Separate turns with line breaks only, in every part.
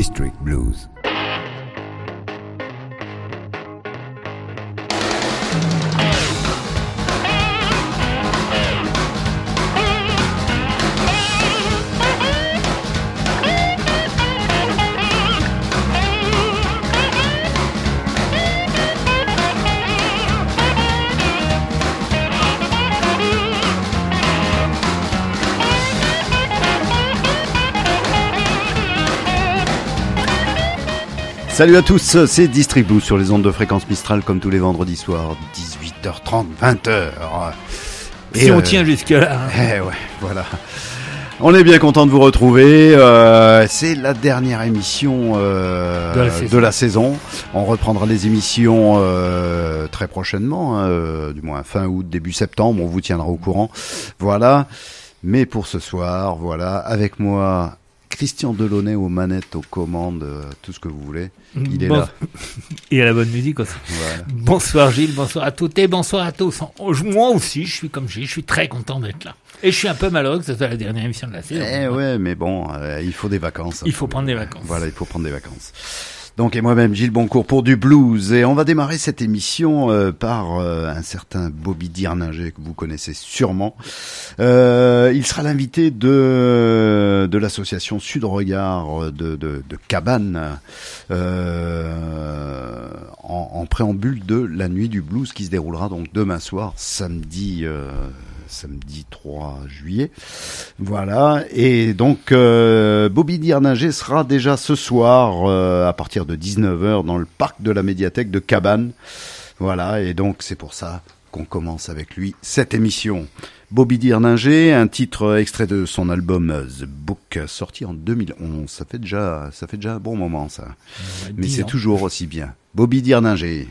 District Blues.
Salut à tous, c'est District Blues sur les ondes de fréquence Mistral comme tous les vendredis soirs, 18h30, 20h.
Si on tient jusque-là.
Eh ouais, voilà. On est bien content de vous retrouver. C'est la dernière émission de la saison. On reprendra les émissions très prochainement, du moins fin août, début septembre. On vous tiendra au courant. Voilà. Mais pour ce soir, voilà, avec moi, Christian Delaunay aux manettes, aux commandes, tout ce que vous voulez. Il est là.
Et à la bonne musique aussi. Voilà. Bonsoir Gilles, bonsoir à toutes et bonsoir à tous. Moi aussi, je suis comme Gilles, je suis très content d'être là. Et je suis un peu malheureux que ce soit la dernière émission de la saison.
Ouais, mais bon, il faut des vacances.
Il faut prendre des vacances.
Voilà, il faut prendre des vacances. Donc, et moi-même, Gilles Boncourt pour du blues. Et on va démarrer cette émission par un certain Bobby Dirninger que vous connaissez sûrement. Il sera l'invité de l'association Sud Regard de Cabane en préambule de la nuit du blues qui se déroulera donc demain soir, samedi 3 juillet. Voilà. Et donc, Bobby Dirninger sera déjà ce soir, à partir de 19h, dans le parc de la médiathèque de Cabane. Voilà. Et donc, c'est pour ça qu'on commence avec lui cette émission. Bobby Dirninger, un titre extrait de son album The Book, sorti en 2011. Ça fait déjà un bon moment, ça. Mais c'est toujours aussi bien. Bobby Dirninger.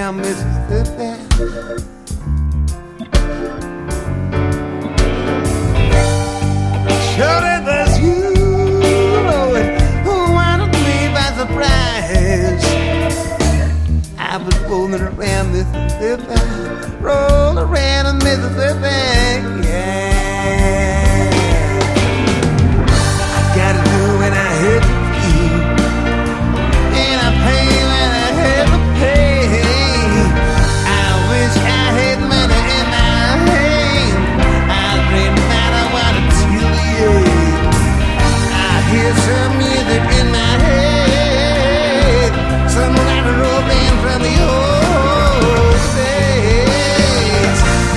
down Mississippi. Surely there's you, Lord, who wanted me by surprise. I was rolling around Mississippi, rolling around in Mississippi, yeah. I gotta do when I hit the key, and I pay when I hit the pay. I wish I had money in my hand. I dream that I wanna tell you. I hear some music in my head, some rock and roll band from the old days.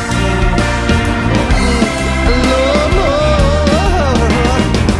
Lord, Lord.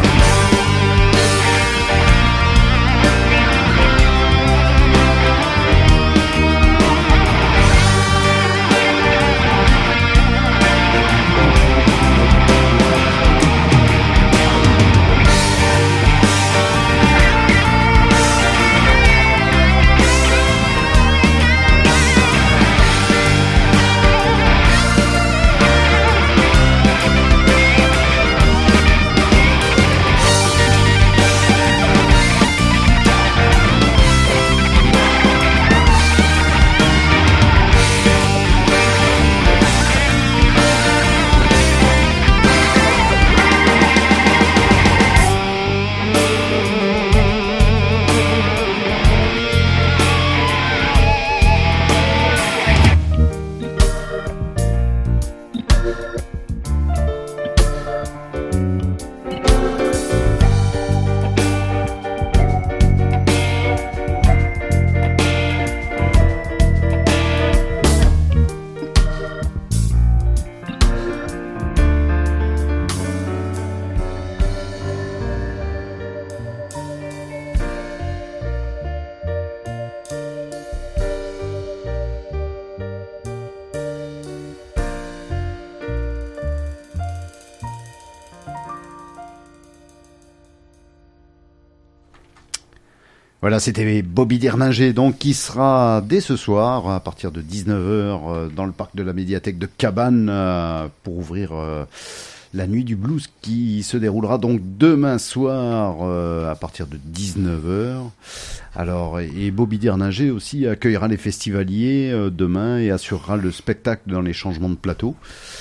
Voilà, c'était Bobby Dirninger, donc, qui sera dès ce soir, à partir de 19h, dans le parc de la médiathèque de Cabane, pour ouvrir la nuit du blues, qui se déroulera donc demain soir, à partir de 19h. Alors, et Bobby Dirninger aussi accueillera les festivaliers demain et assurera le spectacle dans les changements de plateau.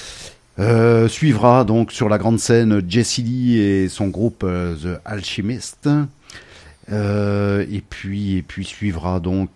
Suivra donc sur la grande scène Jesse Lee et son groupe The Alchemist. Et puis suivra donc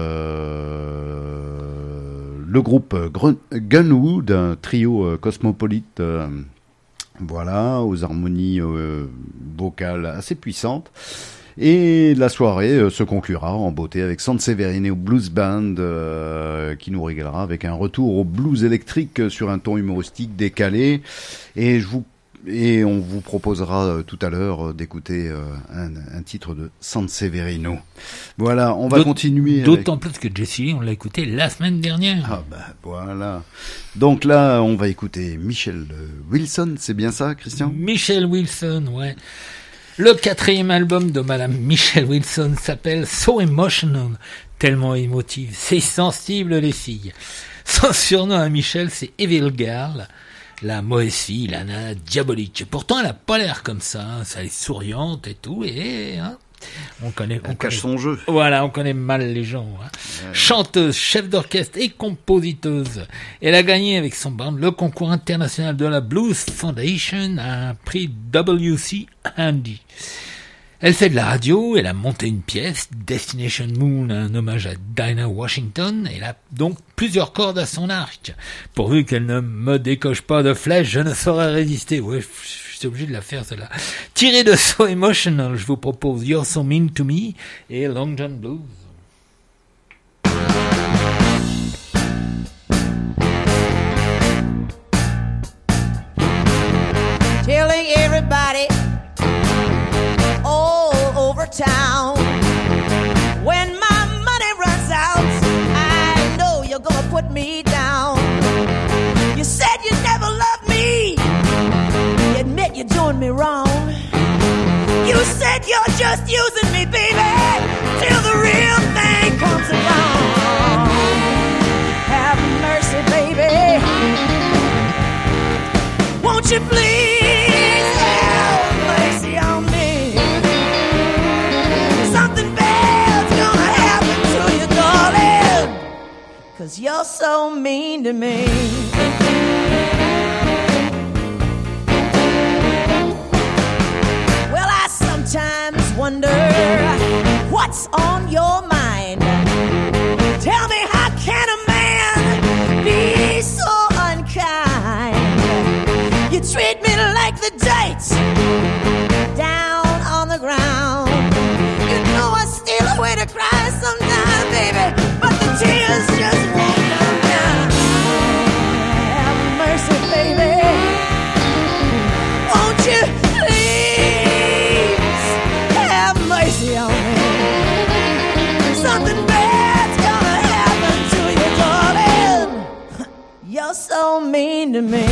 le groupe Gunwood, un trio cosmopolite, voilà, aux harmonies vocales assez puissantes. Et la soirée se conclura en beauté avec Sanseverino Blues Band, qui nous régalera avec un retour au blues électrique sur un ton humoristique décalé. Et on vous proposera tout à l'heure d'écouter un titre de Sanseverino. Voilà, on va continuer.
D'autant plus que Jesse Lee, on l'a écouté la semaine dernière.
Ah bah voilà. Donc là, on va écouter Michelle Wilson, c'est bien ça, Christian ?
Michelle Wilson, ouais. Le 4e album de Madame Michelle Wilson s'appelle So Emotional, tellement émotive. C'est sensible, les filles. Son surnom à Michelle, c'est Evil Girl. La mauvaise fille, la nana diabolique. Pourtant, elle a pas l'air comme ça. Hein. Elle est souriante et tout. Et hein, on
cache son jeu.
Voilà, on connaît mal les gens. Hein. Ouais. Chanteuse, chef d'orchestre et compositeuse. Elle a gagné avec son band le concours international de la Blues Foundation, un prix W.C. Handy. Elle fait de la radio, elle a monté une pièce, Destination Moon, un hommage à Dinah Washington, elle a donc plusieurs cordes à son arc. Pourvu qu'elle ne me décoche pas de flèches, je ne saurais résister. Ouais, je suis obligé de la faire, celle-là. Tiré de So Emotional, je vous propose You're So Mean To Me et Long John Blues.
Telling everybody all over town, when my money runs out, I know you're gonna put me down. You said you never loved me, you admit you're doing me wrong. You said you're just using me, baby, till the real thing comes along. 'cause you're so mean to me. Well, I sometimes wonder what's on your mind. Tell me, how can a man be so unkind? You treat me like the dirt down on the ground. You know I steal away to cry sometimes, baby, but the tears just won't come down. Have mercy, baby. Won't you please have mercy on me? Something bad's gonna happen to you, darling. You're so mean to me.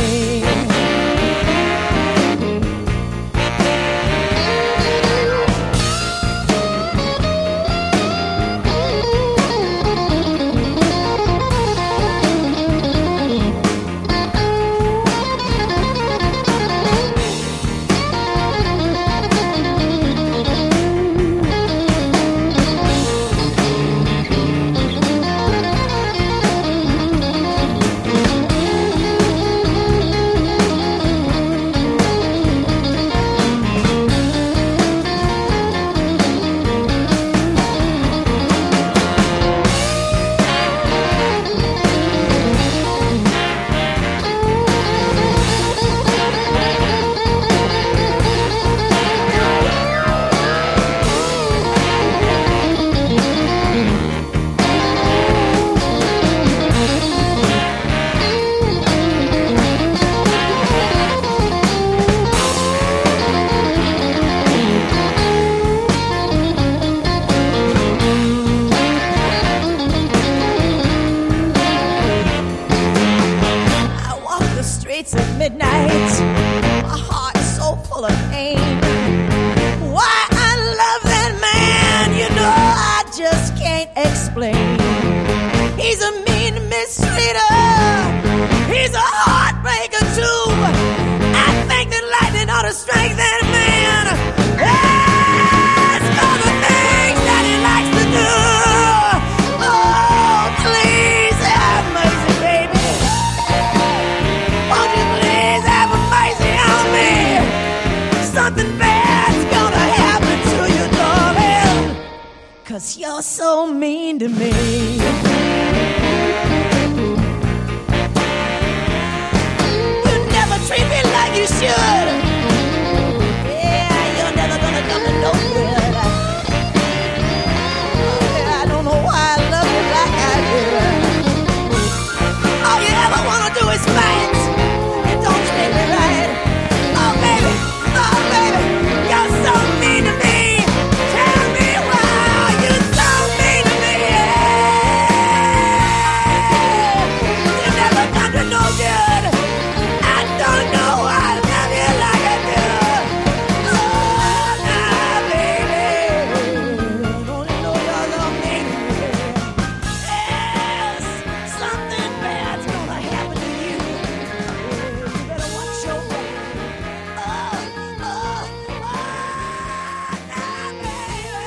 Midnight, my heart's so full of pain. Why I love that man, you know I just can't explain. He's a mean mistreater, he's a heartbreaker too. I think that lightning ought to strike that man. As for the things that he likes to do, oh, please have mercy, baby. Won't you please have mercy on me? Something bad's gonna happen to you, darling, 'cause you're so mean to me. You never treat me like you should. Yeah, you're never gonna come to no good. I don't know why I love you like I do. All you ever wanna do is fight. Don't treat me right. Oh baby, you're so mean to me. Tell me why you're so mean to me. You never come to no good. I don't know why I love you like I do. Oh, nah, baby. Don't you know you're so mean to me? Yes, something bad's gonna happen to you. You better watch your back. Nah, baby,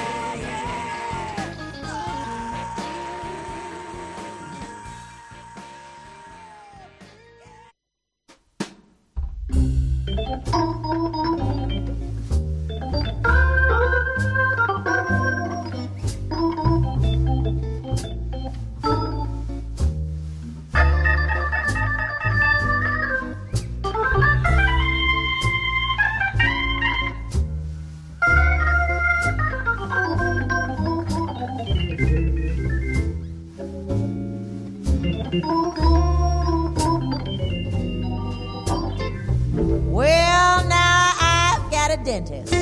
well, now I've got a dentist,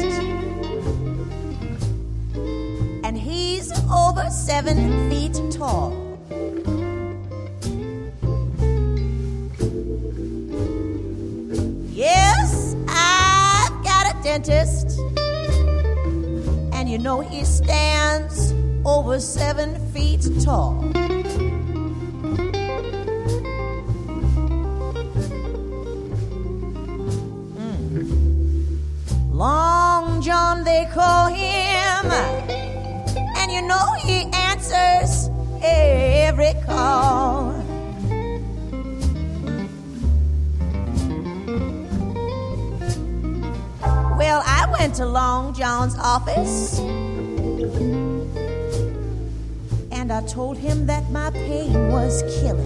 and he's over 7 feet tall. Yes, I've got a dentist, and you know he stands over 7 feet tall. Long John, they call him, and you know he answers every call. went to Long John's office and I told him that my pain was killing.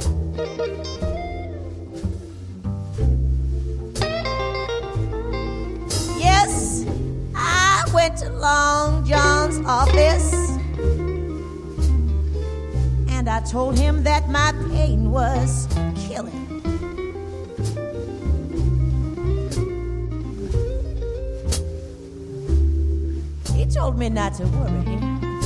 Yes, I went to Long John's office and I told him that my pain was killing. He told me not to worry.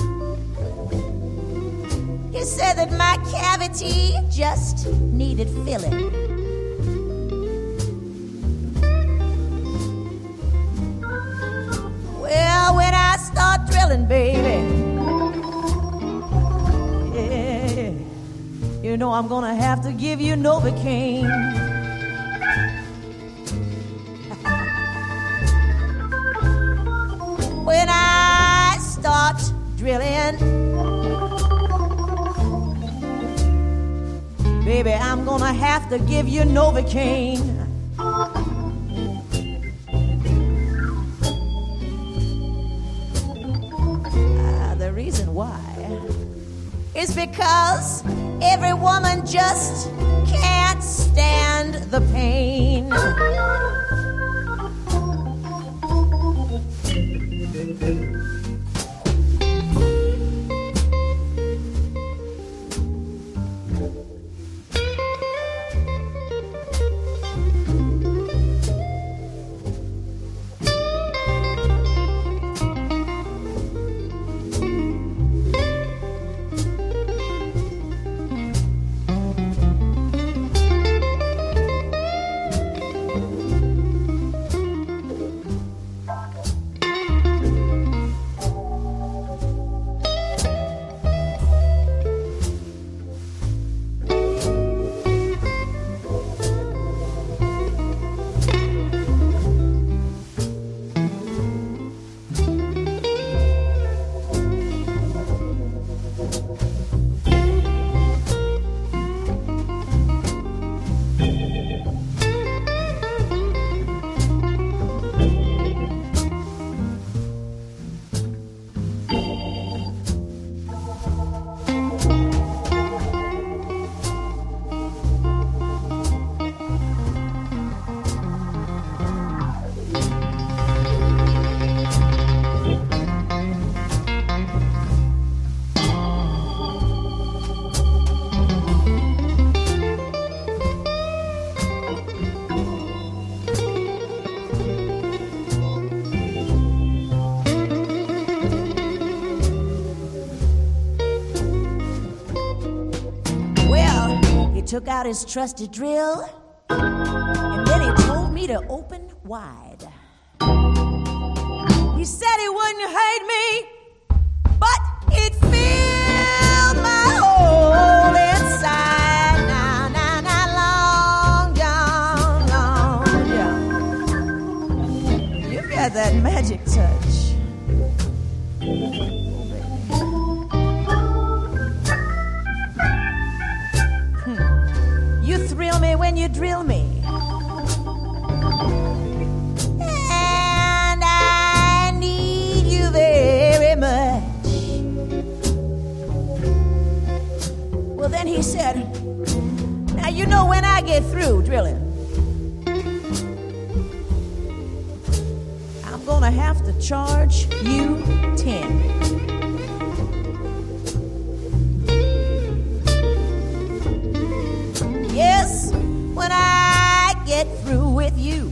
He said that my cavity just needed filling. Well, when I start drilling, baby, yeah, you know I'm gonna have to give you Novocaine. When I start drilling, baby, I'm gonna have to give you Novocaine. The reason why is because every woman just can't stand the pain. Took out his trusty drill, and then he told me to open wide. He said he wouldn't hate me, but it filled my hole inside. Now, Long John. You've got that magic touch. Thrill me when you drill me, and I need you very much. Well, then he said, now you know when I get through drilling, I'm gonna have to charge you 10. Yes, when I get through with you,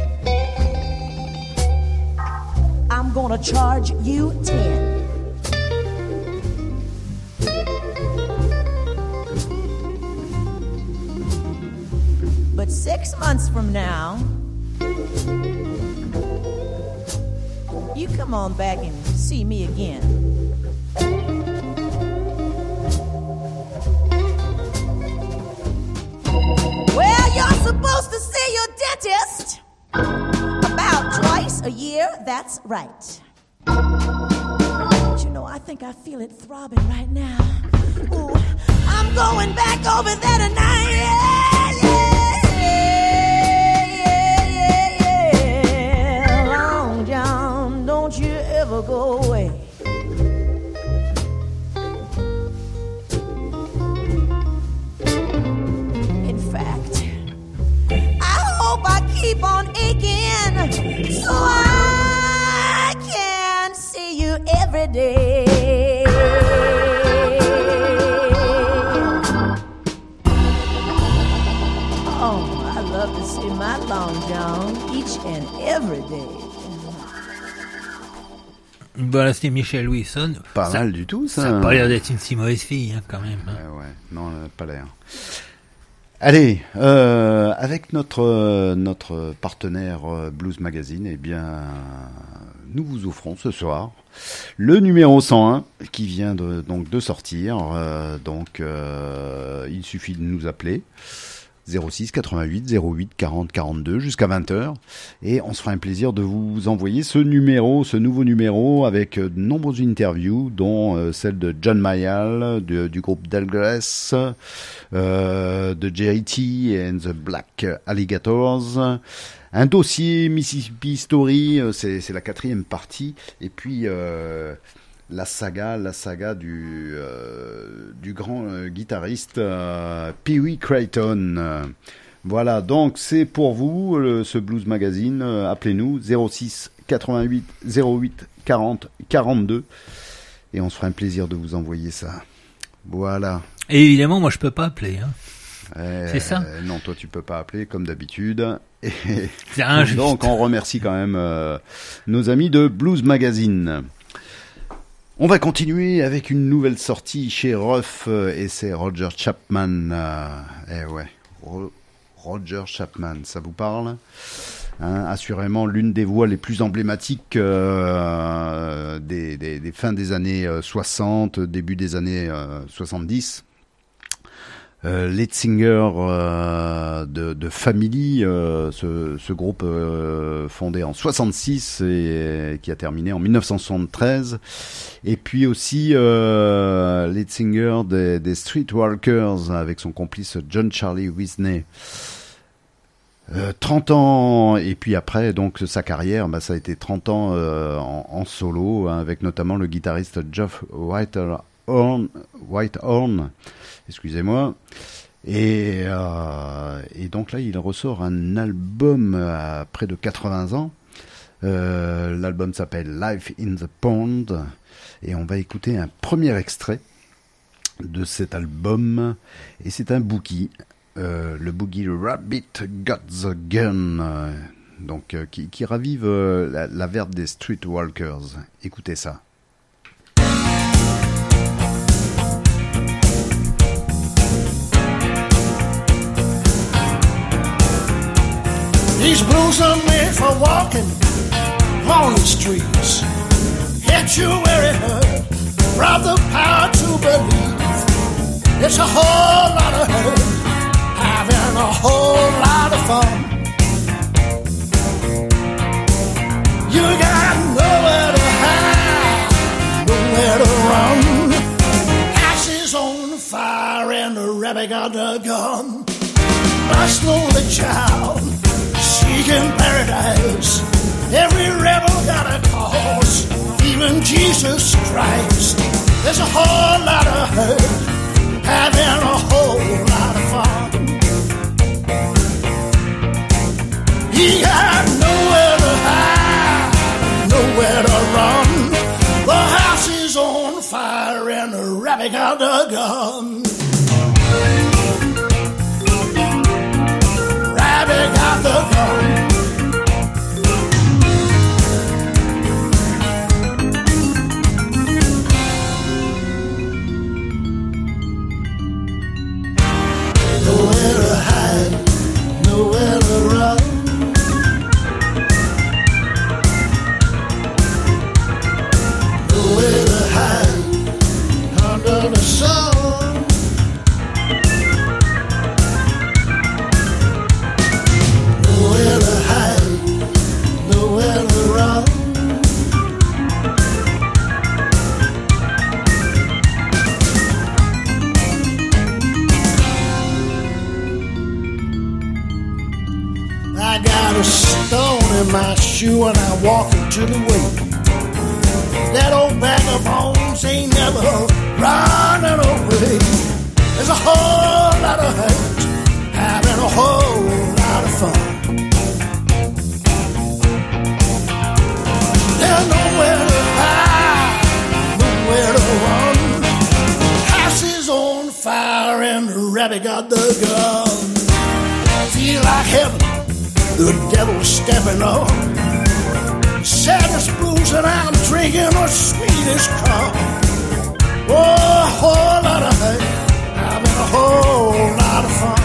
I'm gonna charge you 10. But 6 months from now, you come on back and see me again. Well, you're supposed to see your dentist about twice a year. That's right. But you know, I think I feel it throbbing right now. Ooh, I'm going back over there tonight. Yeah. Long John. day. Oh, I love to see my Long John each and every day.
Voilà, c'était Michelle Wilson.
Pas
Ça-
mal du tout, ça.
Ça n'a pas l'air d'être une si mauvaise fille, hein, quand même. hein.
Ouais, non, pas l'air. Allez, avec notre partenaire Blues Magazine, eh bien, nous vous offrons ce soir le numéro 101 qui vient de sortir. Il suffit de nous appeler 06 88 08 40 42 jusqu'à 20h et on se fera un plaisir de vous envoyer ce nouveau numéro avec de nombreuses interviews dont celle de John Mayall du groupe Dalgrass, de Jerry T and the Black Alligators, un dossier Mississippi Story, c'est la 4e partie, et puis la saga du grand guitariste Pee Wee Creighton. Voilà, donc c'est pour vous ce Blues Magazine. Appelez-nous 06 88 08 40 42 et on se fera un plaisir de vous envoyer ça. Voilà.
Et évidemment, moi, je peux pas appeler. Hein. C'est ça.
Non, toi tu peux pas appeler comme d'habitude. Et
C'est injuste.
donc on remercie quand même nos amis de Blues Magazine. On va continuer avec une nouvelle sortie chez Ruff et c'est Roger Chapman. Roger Chapman, ça vous parle ? Assurément l'une des voix les plus emblématiques des fins des années 60, début des années 70. Lead singer de Family, ce groupe fondé en 66 et qui a terminé en 1973, et puis aussi lead singer des Streetwalkers avec son complice John Charlie Whitney. 30 ans, et puis après donc sa carrière, ça a été 30 ans en solo, avec notamment le guitariste Geoff Whitehorn, excusez-moi. Et donc là, il ressort un album à près de 80 ans. L'album s'appelle Life in the Pond. Et on va écouter un premier extrait de cet album. Et c'est un boogie. Le boogie Rabbit Got the Gun. Donc, qui ravive la verve des Streetwalkers. Écoutez ça.
These blues are made for walking on the streets. Hit you where it hurt, rob the power to believe. It's a whole lot of hurt, having a whole lot of fun. You got nowhere to hide, nowhere to run. House is on fire and the rabbit got the gun. Bust lonely child, seeking paradise. Every rebel got a cause, even Jesus Christ. There's a whole lot of hurt, having a whole lot of fun. He got nowhere to hide, nowhere to run. The house is on fire and the rabbit got the gun. Rabbit got the gun. Nowhere to hide, nowhere to run. Nowhere to hide under the sun. Nowhere to hide, nowhere to run. I got a stone in my shoe and I walk into the way. That old bag of bones ain't never running away. There's a whole lot of hurt, having a whole lot of fun. There's nowhere to hide, fire and the rabbit got the gun. Feel like heaven, the devil's stepping up. Saddest blues and I'm drinking the sweetest cup. Oh, a whole lot of hate, having a whole lot of fun.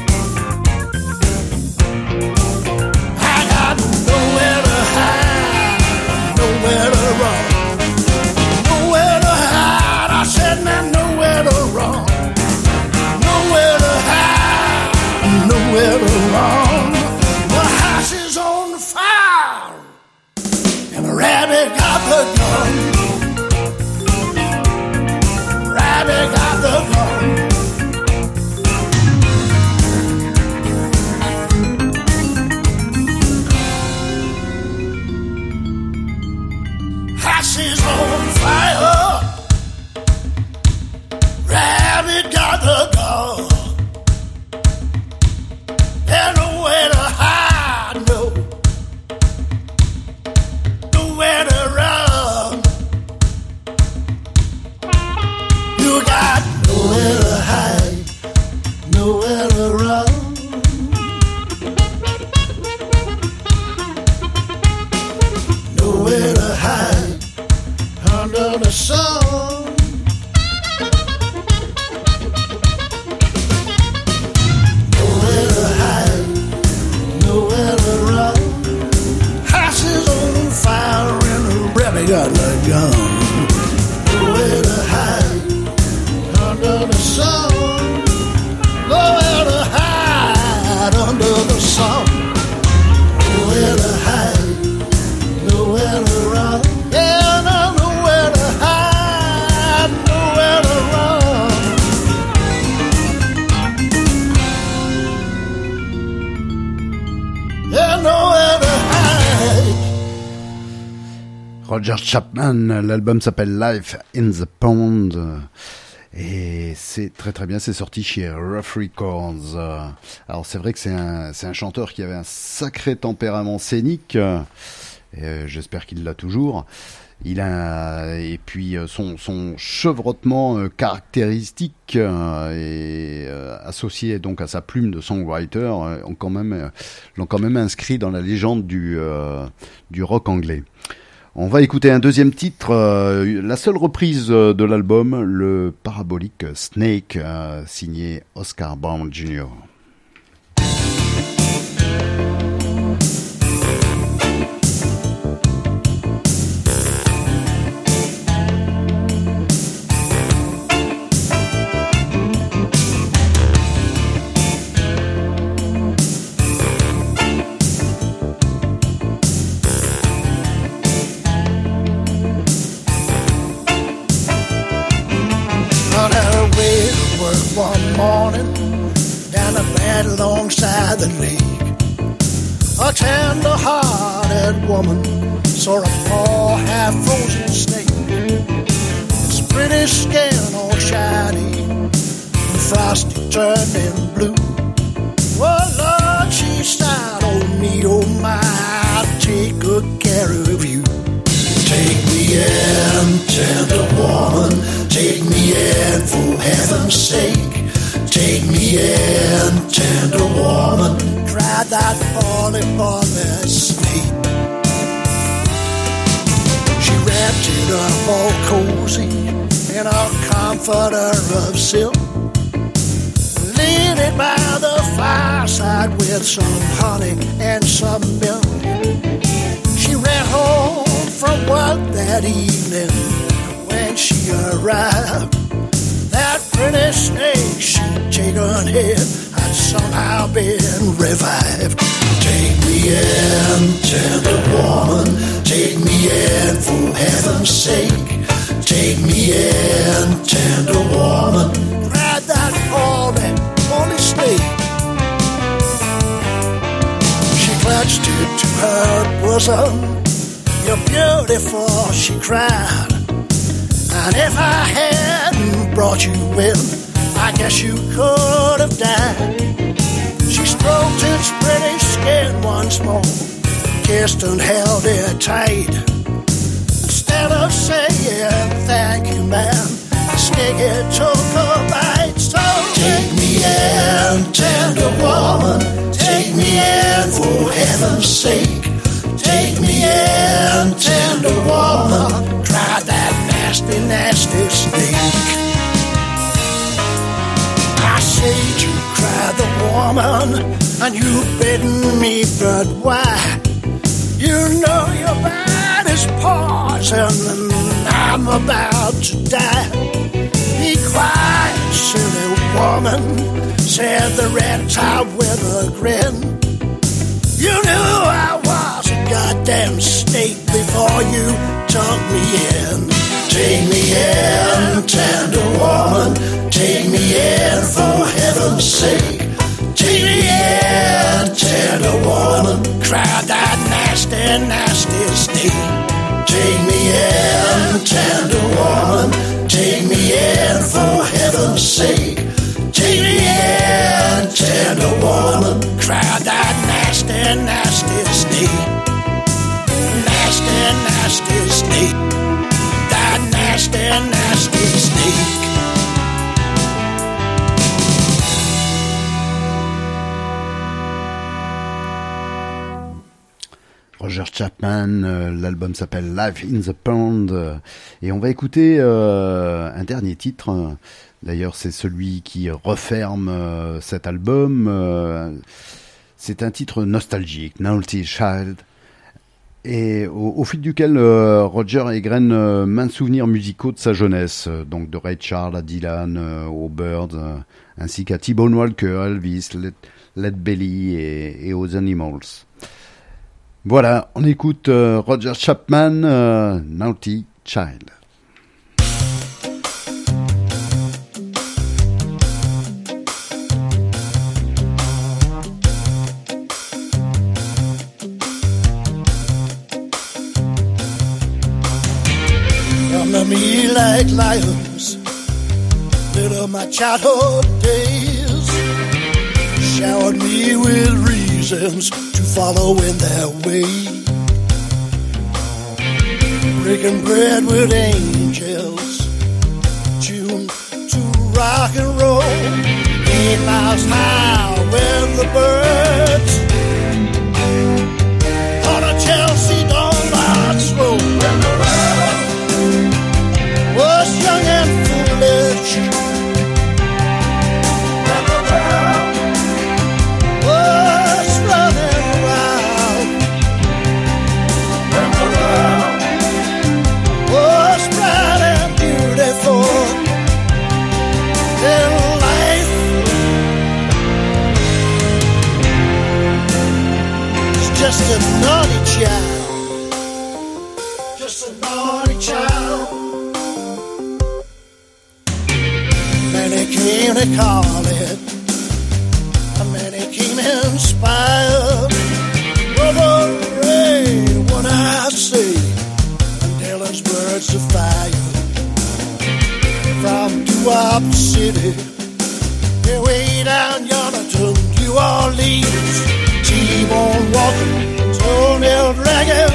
I got nowhere to hide, nowhere to run. Nowhere to hide, I said now nowhere to run. Nowhere to hide, nowhere to run. The house is on fire, and the rabbit got the gun. Rabbit got the gun. House is on fire. Rabbit got the gun. There's nowhere to hide, no. Nowhere to run. You got nowhere to hide, nowhere to run. Nowhere to hide under the sun. Nowhere to hide, nowhere to run. House is on fire and the rabbit got the gun. Nowhere to hide under the sun. Nowhere to hide under the sun. Nowhere to hide, nowhere to run. Yeah, no, nowhere to hide, nowhere to run. Yeah, nowhere to hide.
Roger Chapman, l'album s'appelle Life in the Pond. Et c'est très très bien, c'est sorti chez Rough Records. Alors c'est vrai que c'est un chanteur qui avait un sacré tempérament scénique. J'espère qu'il l'a toujours. Et puis son chevrotement caractéristique et associé donc à sa plume de songwriter l'ont quand même inscrit dans la légende du rock anglais. On va écouter un deuxième titre, la seule reprise de l'album, le parabolique Snake, signé Oscar Brown Jr.
One morning down the bed alongside the lake, a tender-hearted woman saw a poor half-frozen snake. Its pretty skin all shiny and frosty turning blue. Oh Lord, she sighed, oh me, oh my, I'll take good care of you. Take me in, tender woman, take me in for heaven's sake. Take me in, tender woman, cried that funny snake. She wrapped it up all cozy in a comforter of silk, laid it by the fireside with some honey and some milk. She ran home from work that evening. When she arrived, that pretty snake she'd taken in had somehow been revived. Take me in, tender woman, take me in for heaven's sake. Take me in, tender woman, cried that holy snake. She clutched it to her bosom. You're beautiful, she cried. And if I hadn't brought you in, I guess you could have died. She stroked its pretty skin once more, kissed and held it tight. Instead of saying thank you, man, the snake it took a bite. So woman, and you've bidden me, but why? You know your body's poison, and I'm about to die. Be quiet, silly woman, said the red top with a grin. You knew I was a goddamn snake before you took me in. Take me in, tender woman, take me in for heaven's sake. Take me in, tender woman, cried that nasty, nasty snake. Take me in, tender woman, take me in for heaven's sake. Take me in, tender woman, cried that nasty, nasty snake. Nasty, nasty snake. That nasty, nasty snake.
Roger Chapman, l'album s'appelle Life in the Pond, et on va écouter un dernier titre. D'ailleurs, c'est celui qui referme cet album. C'est un titre nostalgique, Naughty Child, et au fil duquel Roger égrène maints souvenirs musicaux de sa jeunesse, donc de Ray Charles à Dylan, aux Byrds, ainsi qu'à T-Bone Walker, Elvis, Led Belly et aux Animals. Voilà, on écoute Roger Chapman, Naughty Child.
Come to me like lions, little my childhood days, showered me with reasons to follow in their way, breaking bread with angels, tuned to rock and roll, 8 miles high with the birds, on a Chelsea Dunlop's road. When the world was young and foolish, when the world was running wild, when the world was bright and beautiful, in life is just a naughty child, just a naughty child. Many came to call it, many came inspired. Brother Ray, what I say, and Dylan's words of fire. From Doo-Wop City, way down yonder to New Orleans, T-Bone Walker, toenail dragging,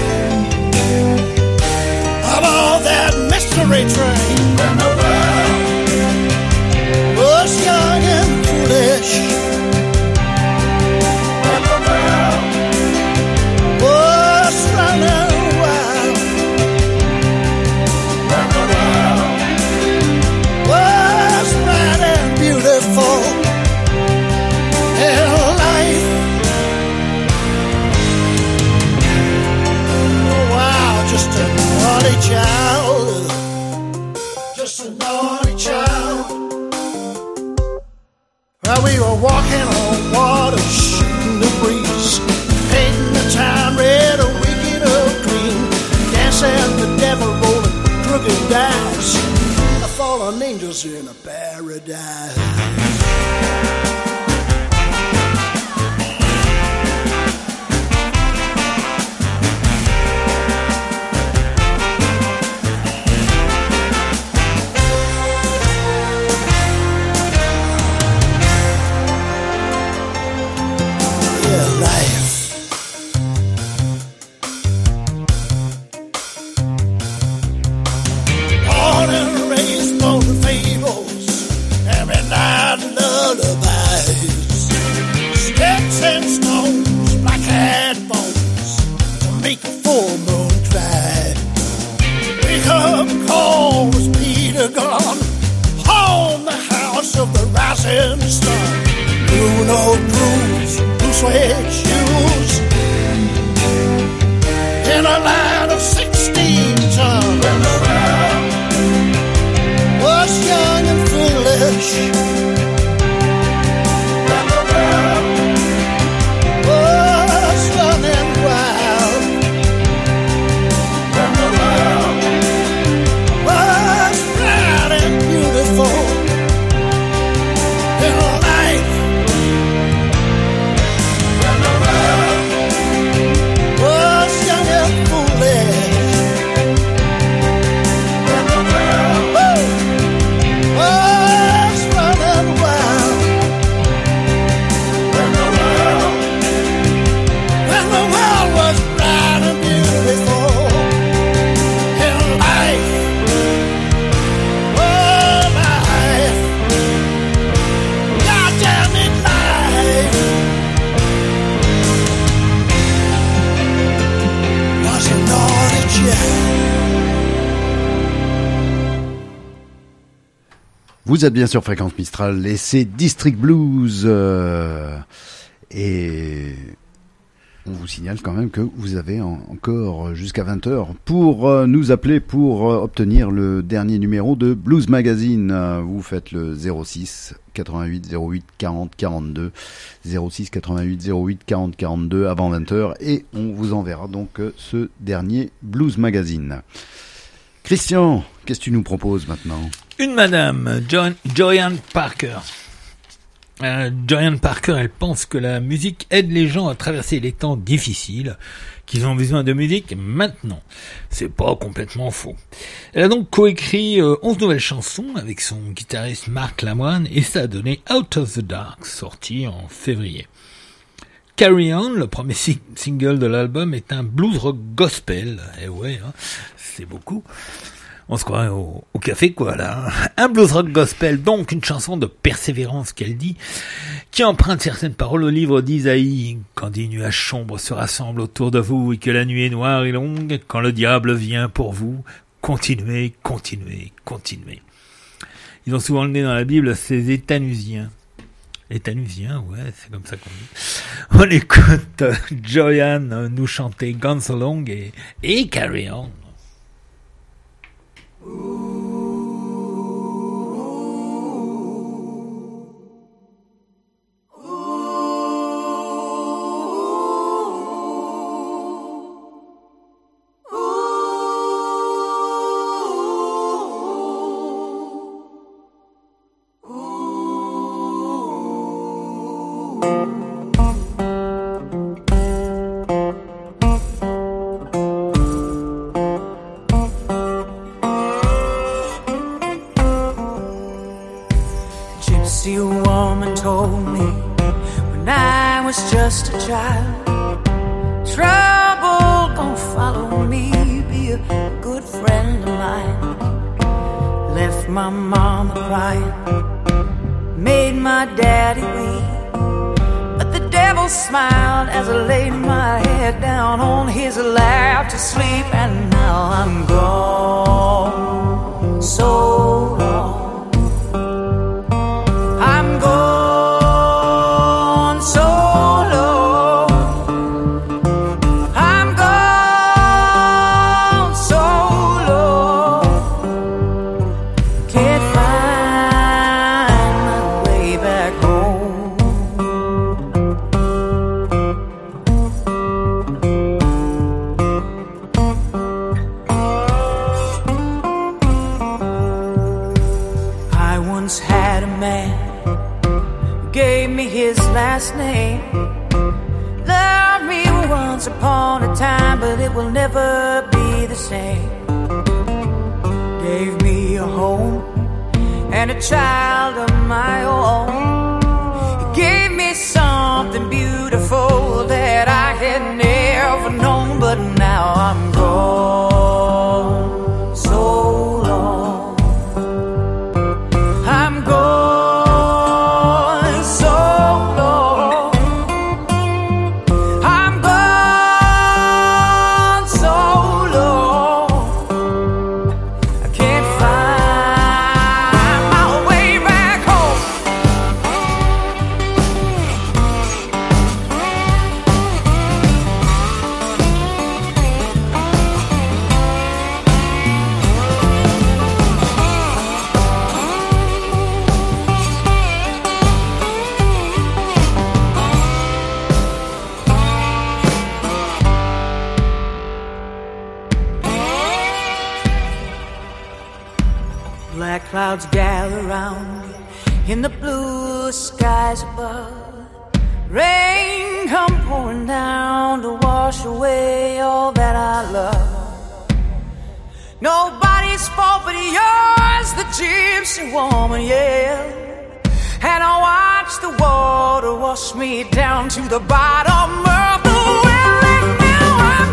I'm on that mystery train. When the world was young and foolish, when the world was running wild, when the world was bright and beautiful, in life, oh wow, just a naughty child, just a naughty child. Well, we were walking on water, shooting the breeze, painting the time red, a wicked of green, dancing the devil, rolling crooked dice, the fallen angels in a paradise. blue-nose blues, blue suede shoes, in a line of 16 tons. When the world was young and foolish, when the world was running wild, when the world was bright and beautiful, in life, when the world was young and foolish, when the world was running wild, when the world was bright and beautiful, in life, oh life, goddamn it life, was an origin.
Vous êtes bien sur Fréquence Mistral et c'est District Blues. Et on vous signale quand même que vous avez encore jusqu'à 20h pour nous appeler pour obtenir le dernier numéro de Blues Magazine. Vous faites le 06 88 08 40 42, 06 88 08 40 42 avant 20h et on vous enverra donc ce dernier Blues Magazine. Christian, qu'est-ce que tu nous proposes maintenant ?
Une madame, Joanne Parker. Joanne Parker, elle pense que la musique aide les gens à traverser les temps difficiles, qu'ils ont besoin de musique maintenant. C'est pas complètement faux. Elle a donc coécrit 11 nouvelles chansons avec son guitariste Mark Lamoine et ça a donné Out of the Dark, sorti en février. Carry On, le premier single de l'album, est un blues rock gospel. Eh ouais, hein, c'est beaucoup. On se croirait au café, quoi, là. Un blues rock gospel, donc une chanson de persévérance, qu'elle dit, qui emprunte certaines paroles au livre d'Isaïe. Quand des nuages sombres se rassemblent autour de vous et que la nuit est noire et longue, quand le diable vient pour vous, continuez, continuez, continuez. Ils ont souvent le nez dans la Bible, ces Étanusiens. Étanusiens, ouais, c'est comme ça qu'on dit. On écoute Joanne nous chanter Gone So Long et Carry On.
Just a child, trouble gon' follow me, be a good friend of mine. Left my mama crying, made my daddy weep, but the devil smiled as I laid my head down on his lap to sleep, and now I'm gone so long. I'm gone. Last name, loved me once upon a time, but it will never be the same. Gave me a home and a child of my own. He gave me something beautiful that I had never known, but now I'm gone so long. I'm gone. clouds gather round in the blue skies above. Rain come pouring down to wash away all that I love. Nobody's fault but yours, the gypsy woman, yeah. And I watch the water wash me down to the bottom of the well. And now I'm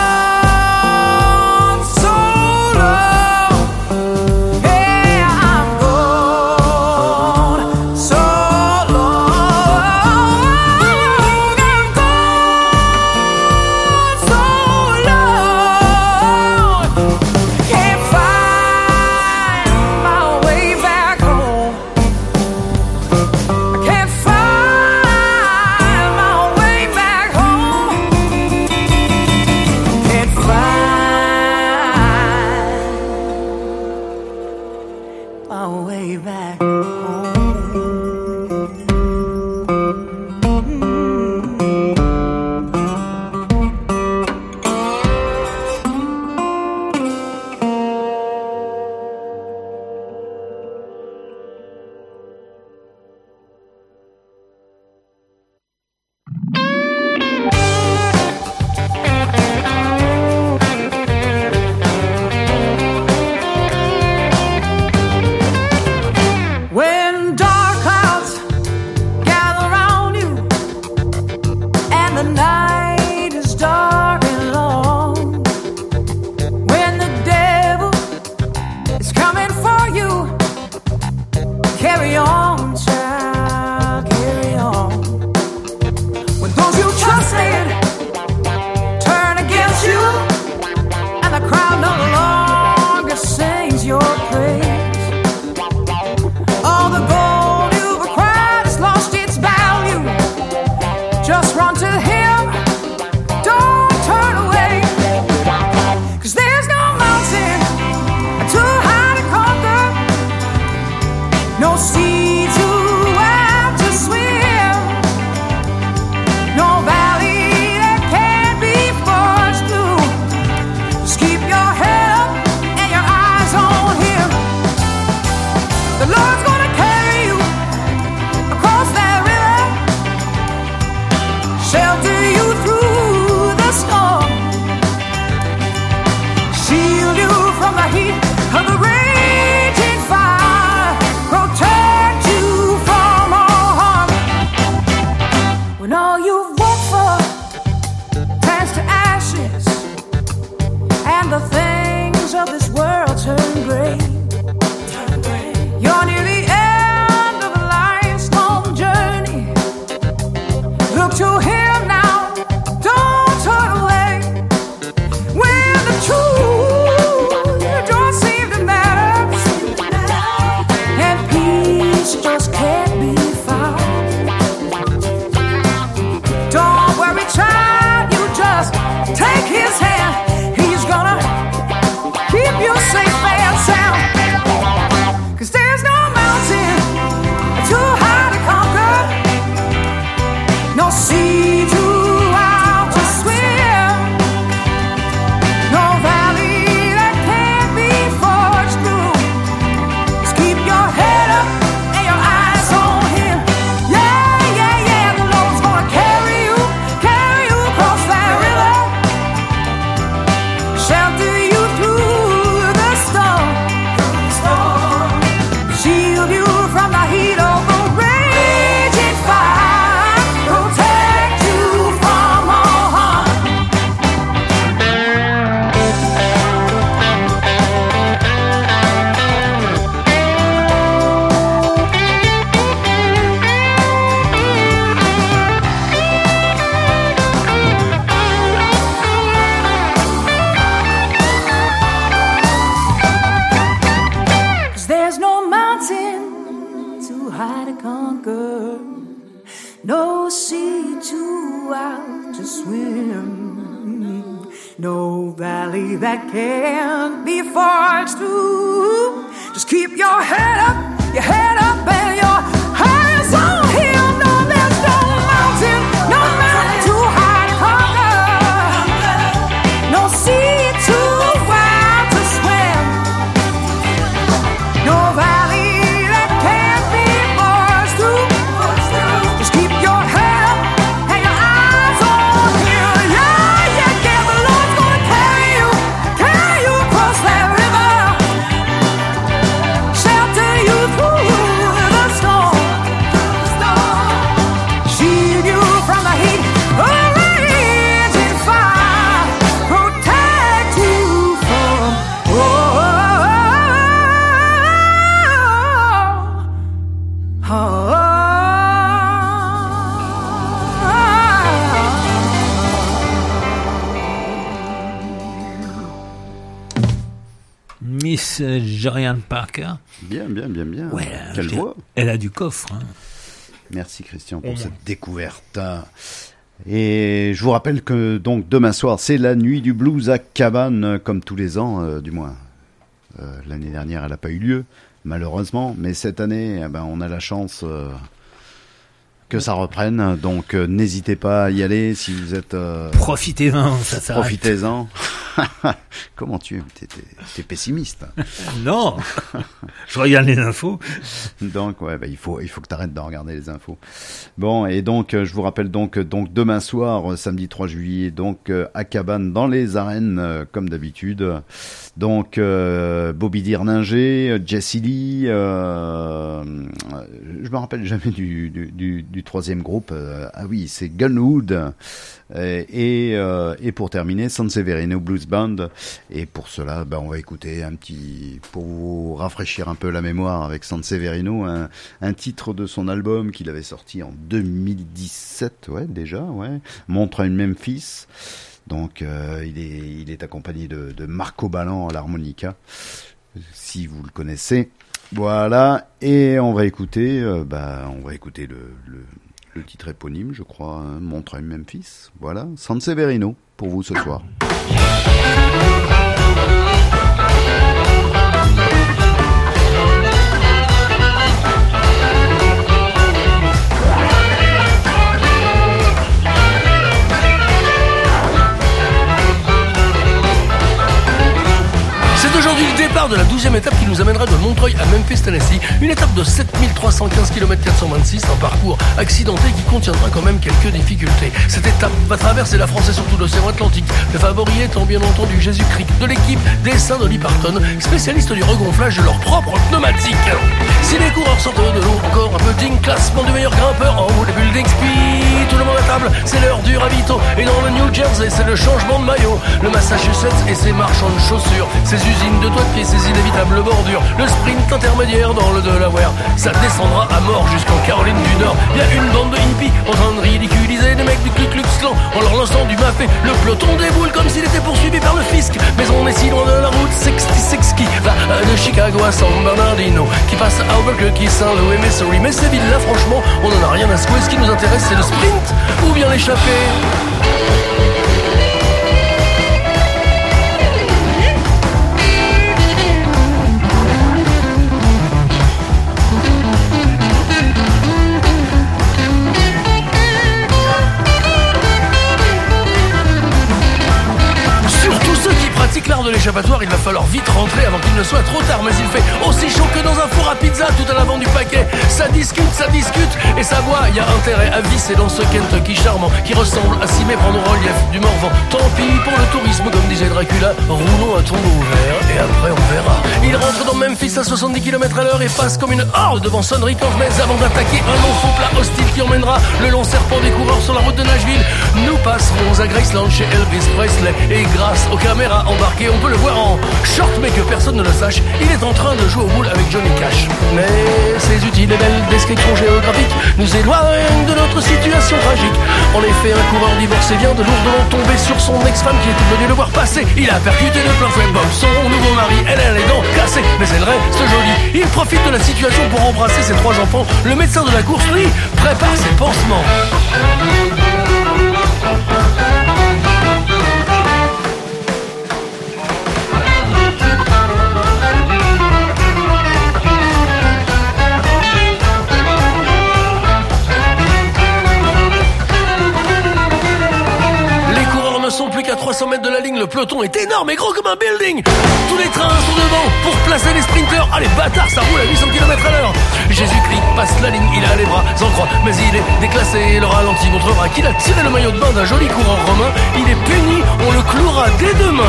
gone so long. Yeah, I'm gone so long. I'm gone so long. Can't find my way back home. I can't find my way back home. Can't find my way back home. When dark clouds gather around you and the night is dark and long, when the devil is coming for you, carry on, child, carry on. When those you trusted turn against you and the crowd no longer sings your praise, all the gold you've acquired has lost its value. Just run to him, don't turn away. 'Cause there's no mountain too high to conquer, no sea too wide to swim, no valley that can't be forged through. Just keep your head up and your eyes on him. The Lord's gonna carry you across that river, shelter you through the storm, shield you from the heat of the raging fire, protect you from all harm. When all you've worked for turns to ashes and the things of this world turn gray, you're near the end of a life's long journey. Look to him now, don't turn away. When the truth don't seem to matter and peace just can't be found, don't worry, child, you just take his hand. He's gonna keep you safe and sound. 'Cause there's no mountain too high to conquer, no sea too wide to swim, no valley that can't be forged through. Just keep your head up and your eyes on him. Yeah, yeah, yeah, the Lord's gonna carry you across that river, shelter you through the storm, shield you from the heat of the raging fire, protect you from all harm. Cause there's no mountain too high to conquer, no sea too wide to swim, no valley that can't be forged through. Just keep your head up and your eyes on him. No, there's no mountain too high to conquer, no sea too wide to swim, no valley
Miss Jorian Parker.
Bien.
Ouais,
Quelle voix.
Elle a du coffre. Hein.
Merci Christian pour cette découverte. Et je vous rappelle que donc demain soir, c'est la nuit du blues à Cabane, comme tous les ans, du moins. L'année dernière, elle n'a pas eu lieu, malheureusement. Mais cette année, on a la chance que ça reprenne. Donc n'hésitez pas à y aller si vous êtes...
Profitez-en, ça s'arrête.
Profitez-en. Comment tu es? T'es pessimiste.
Non, je regarde les infos.
Donc il faut que t'arrêtes de regarder les infos. Bon, et donc je vous rappelle donc demain soir, samedi 3 juillet, donc à Cabane dans les arènes comme d'habitude. Donc Bobby Dirninger, Jessie Lee, je me rappelle jamais du troisième groupe. Ah oui, c'est Gunwood. Et pour terminer, San Severino Blues Band. Et pour cela, on va écouter un petit, pour vous rafraîchir un peu la mémoire avec San Severino, un titre de son album qu'il avait sorti en 2017, Montre Memphis. Donc il est accompagné de Marco Ballan à l'harmonica, si vous le connaissez. Voilà, et on va écouter le titre éponyme, je crois, Montre Memphis. Voilà, San Severino pour vous ce soir.
C'est aujourd'hui le départ de la 12e étape qui nous amènera de Montreuil à Memphis, Tennessee. Une étape de 7315 km 426, un parcours accidenté qui contiendra quand même quelques difficultés. Cette étape va traverser la France et surtout l'océan Atlantique. Le favori étant bien entendu Jésus-Christ de l'équipe des Saints Dolly Parton, spécialistes du regonflage de leurs propres pneumatiques. Si les coureurs sortent de l'eau, encore un peu digne, classement du meilleur grimpeur en haut des buildings speed. Tout le monde à table, c'est l'heure du ravito. Et dans le New Jersey, c'est le changement de maillot. Le Massachusetts et ses marchands de chaussures, ses usines de doigts de pied, ses inévitables bordures. Le sprint intermédiaire dans le Delaware, ça descendra à mort jusqu'en Caroline du Nord. Il y a une bande de hippies en train de ridiculiser des mecs du Ku Klux Klan en leur lançant du mafé. Le peloton déboule comme s'il était poursuivi par le fisc. Mais on est si loin de la route 66 qui va de Chicago à San Bernardino, qui passe à Albuquerque, Saint-Louis, Missouri. Mais ces villes-là, franchement, on en a rien à secouer. Ce qui nous intéresse, c'est le sprint ou bien l'échappée. L'art de l'échappatoire, il va falloir vite rentrer avant qu'il ne soit trop tard. Mais il fait aussi chaud que dans un four à pizza tout à l'avant du paquet. Ça discute et ça boit. Il y a intérêt à visser dans ce Kentucky charmant qui ressemble à s'y méprendre au relief du Morvan. Tant pis pour le tourisme, comme disait Dracula. Roulons à tombeau ouvert et après on verra. Il rentre dans Memphis à 70 km/h et passe comme une horde devant Sonnery Camp. Mais avant d'attaquer un long faux plat hostile qui emmènera le long serpent des coureurs sur la route de Nashville, nous passerons à Graceland chez Elvis Presley. Et grâce aux caméras embarquées, on peut le voir en short, mais que personne ne le sache, il est en train de jouer au boule avec Johnny Cash. Mais ces utiles et belles descriptions géographiques nous éloignent de notre situation tragique. En effet, un coureur divorcé vient de lourdement tomber sur son ex-femme qui était venue le voir passer. Il a percuté de plein fouet Bob, son nouveau mari, elle a les dents cassées, mais elle reste jolie. Il profite de la situation pour embrasser ses 3 enfants. Le médecin de la course, lui, prépare ses pansements. Ne sont plus qu'à 300 mètres de la ligne, le peloton est énorme et gros comme un building. Tous les trains sont devant pour placer les sprinters. Ah les bâtards, ça roule à 800 km/h. Jésus-Christ passe la ligne, il a les bras en croix, mais il est déclassé. Le ralenti montrera qu'il a tiré le maillot de bain d'un joli coureur romain. Il est puni, on le clouera dès demain.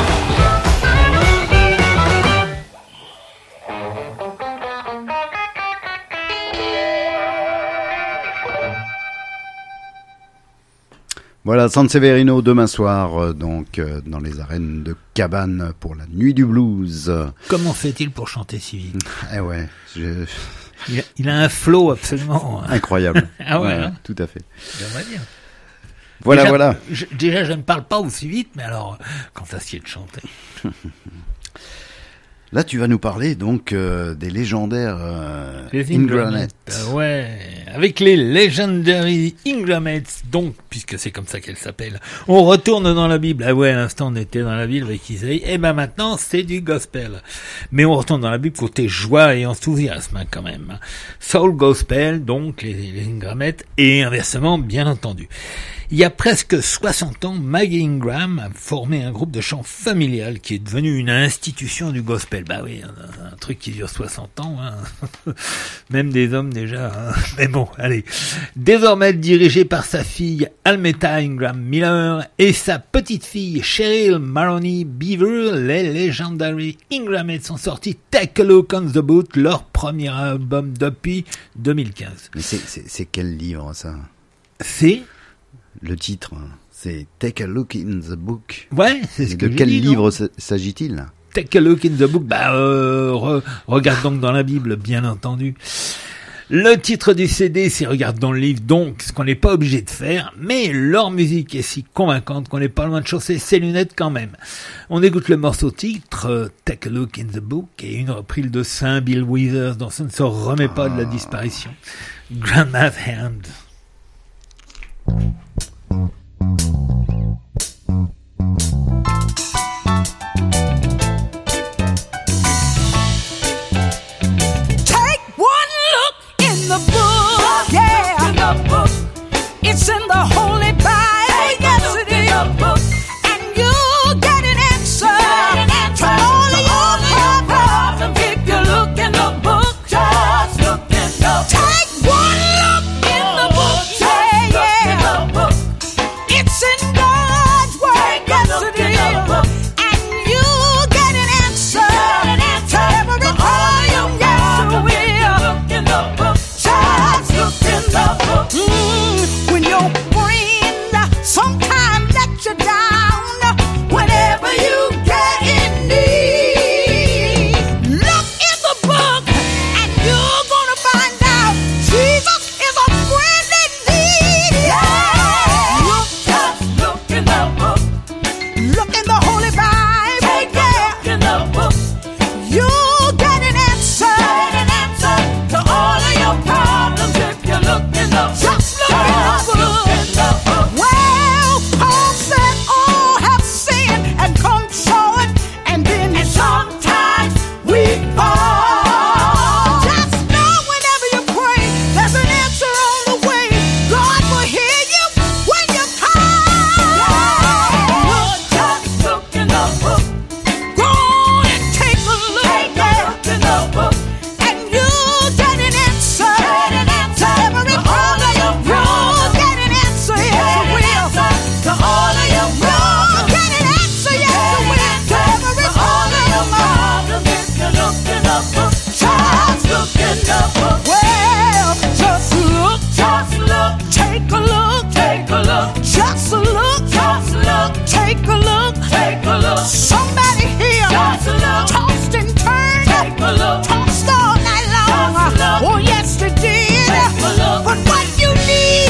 Voilà, San Severino demain soir, dans les arènes de Cabane pour la nuit du blues.
Comment fait-il pour chanter si vite?
Eh ouais,
Il a un flow absolument
Incroyable.
Ah ouais, hein.
Tout à fait.
J'aimerais dire.
Voilà,
déjà,
voilà.
Déjà, je ne parle pas aussi vite, mais alors, quand ça s'y est de chanter.
Là, tu vas nous parler donc des légendaires
Les
Ingramettes.
Ouais, avec les Legendary Ingramettes, donc, puisque c'est comme ça qu'elles s'appellent. On retourne dans la Bible. Ah ouais, à l'instant, on était dans la Bible avec Isaïe. Et ben maintenant, c'est du gospel. Mais on retourne dans la Bible côté joie et enthousiasme, hein, quand même. Soul gospel, donc, les Ingramettes, et inversement, bien entendu. Il y a presque 60 ans, Maggie Ingram a formé un groupe de chant familial qui est devenu une institution du gospel. Bah oui, un truc qui dure 60 ans, hein. Même des hommes déjà. Hein. Mais bon, allez. Désormais dirigée par sa fille Almeta Ingram Miller et sa petite fille Cheryl Maroney Beaver, les Legendary Ingramettes sont sortis Take a Look on the Boot, leur premier album depuis 2015.
Mais c'est quel livre, ça?
C'est
le titre, c'est Take a Look in the Book.
Ouais, c'est ce que
de
j'ai
quel
dit,
livre s'agit-il?
Take a Look in the Book. Bah, regarde donc dans la Bible, bien entendu. Le titre du CD, c'est Regarde dans le livre, donc, ce qu'on n'est pas obligé de faire, mais leur musique est si convaincante qu'on n'est pas loin de chausser ses lunettes quand même. On écoute le morceau titre, Take a Look in the Book, et une reprise de Saint Bill Withers, dont ça ne se remet pas de la disparition. Grandma's Hand.
It's in the Holy Bible, yes it is. And you get an answer to all of your problems if you look in the book. Just look in the book. Take one look in the book, yeah. It's in God's word, yes it is. And you get an answer to every problem, yes you will. Look in the book. Just look in the book. When your friend sometimes let you down, whenever you get in need, look in the book and you're gonna find out Jesus is a friend indeed. Yeah. Just look in the book. Look in the Holy Bible. Take a look in the book. You'll get an answer. To all of your problems if you look in the book. Just look in the book. Well, Paul said all have sinned and come short, and then sometimes we fall. Just know whenever you pray, there's an answer on the way. God will hear you when you call. Just look in the book. Go on and take a look in the book, and you'll get an answer. To every problem you'll get an answer, yes you will. To all of your problems, get an answer, yes you will. To every problem, if you look in the book. Just look in the book. Well, just look, take a look, just look, take a look. Somebody here, tossed and turned, tossed all night long. Oh yes they did. But what you need,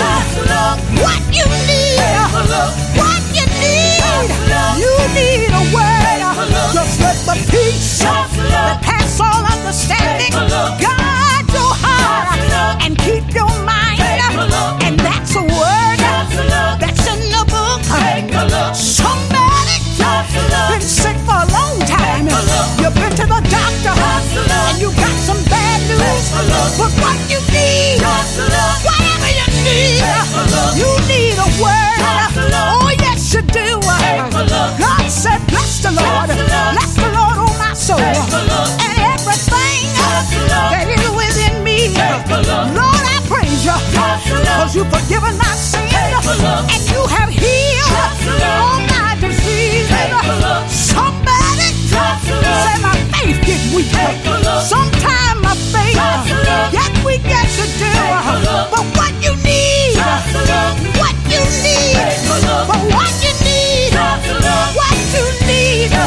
you need a word. Just let the peace that pass all understanding guide your heart and keep your mind. And that's a word that's in the book. Somebody been sick for a long time. You've been to the doctor and you got some bad news. But what you need, whatever you need a word. Oh yes you do. God said bless the Lord, oh my soul, and everything that is within me. Lord I praise you, 'cause you've forgiven my sin and you have healed all my disease. Somebody say my faith get weak. Sometimes my faith get weak, yes you do. But what you need, but what you need,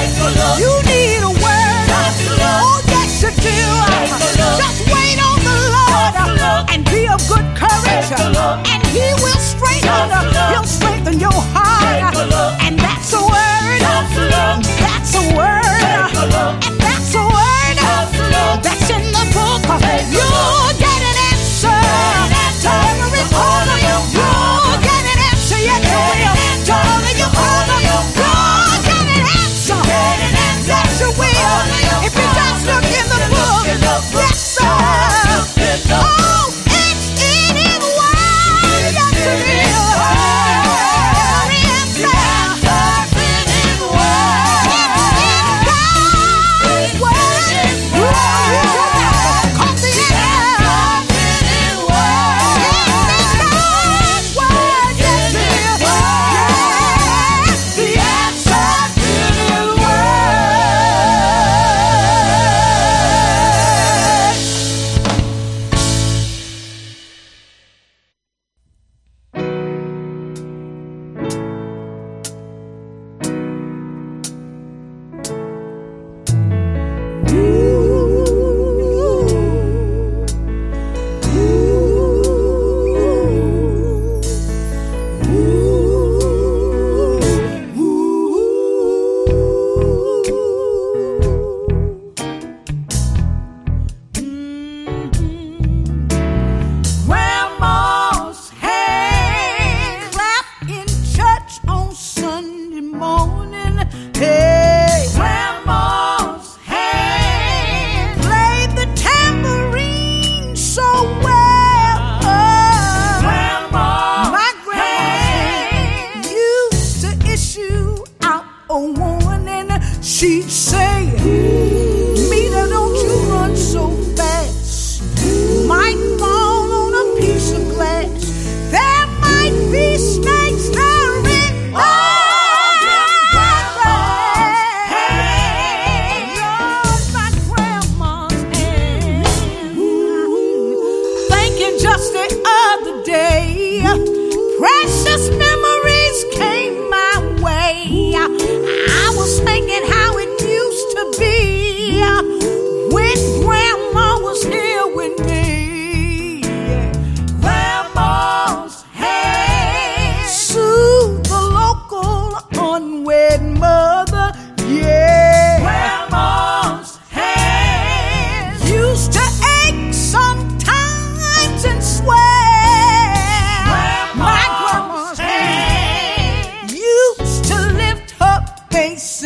you need a word. Oh yes you do. Just wait on the Lord.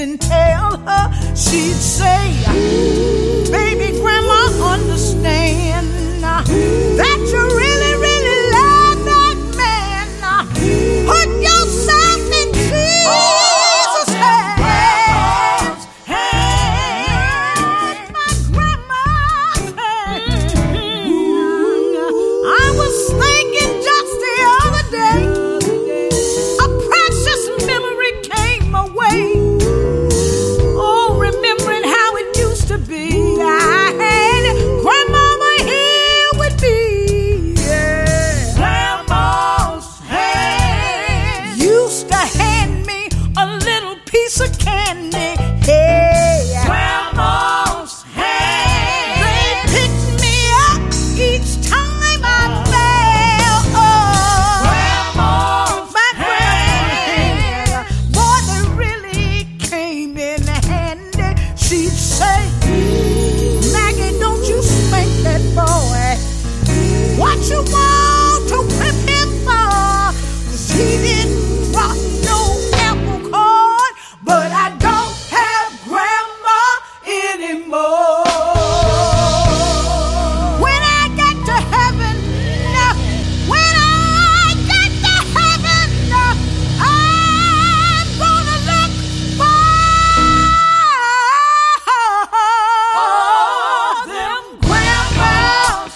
and tell her, she'd say, baby, grandma, understand that you really, really love that man. Put yourself in Jesus' hands. My grandma's hands. I was thinking just the other day, a precious memory came away. Oh, remembering how it used to be. I had grandmama here with me. Yeah. Grandma's hand used to hand me a little piece of candy. Hey. Grandma's hand, they picked me up each time I fell. Oh, grandma's hand, boy, they really came in handy. She'd say, Maggie, don't you spank that boy. What you want to whip him for? 'Cause he didn't rock no apple card, but I don't have grandma anymore. When I get to heaven, when I get to heaven, I'm gonna look for them grandma's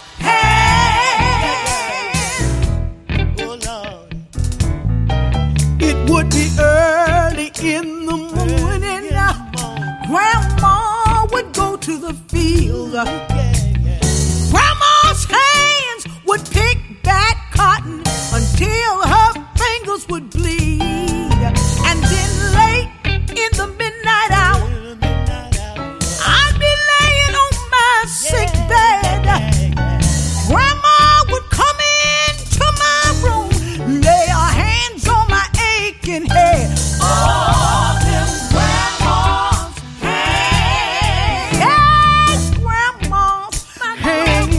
hands. Oh Lord, it would be early in the morning. Grandma would go to the field. Grandma's hands would pick that cotton until her fingers would bleed. And then late in the midnight hour, I'd be laying on my sick bed. Grandma would come into my room, lay her hands on my aching head. Oh, them grandma's hands. Yes, grandma's hands.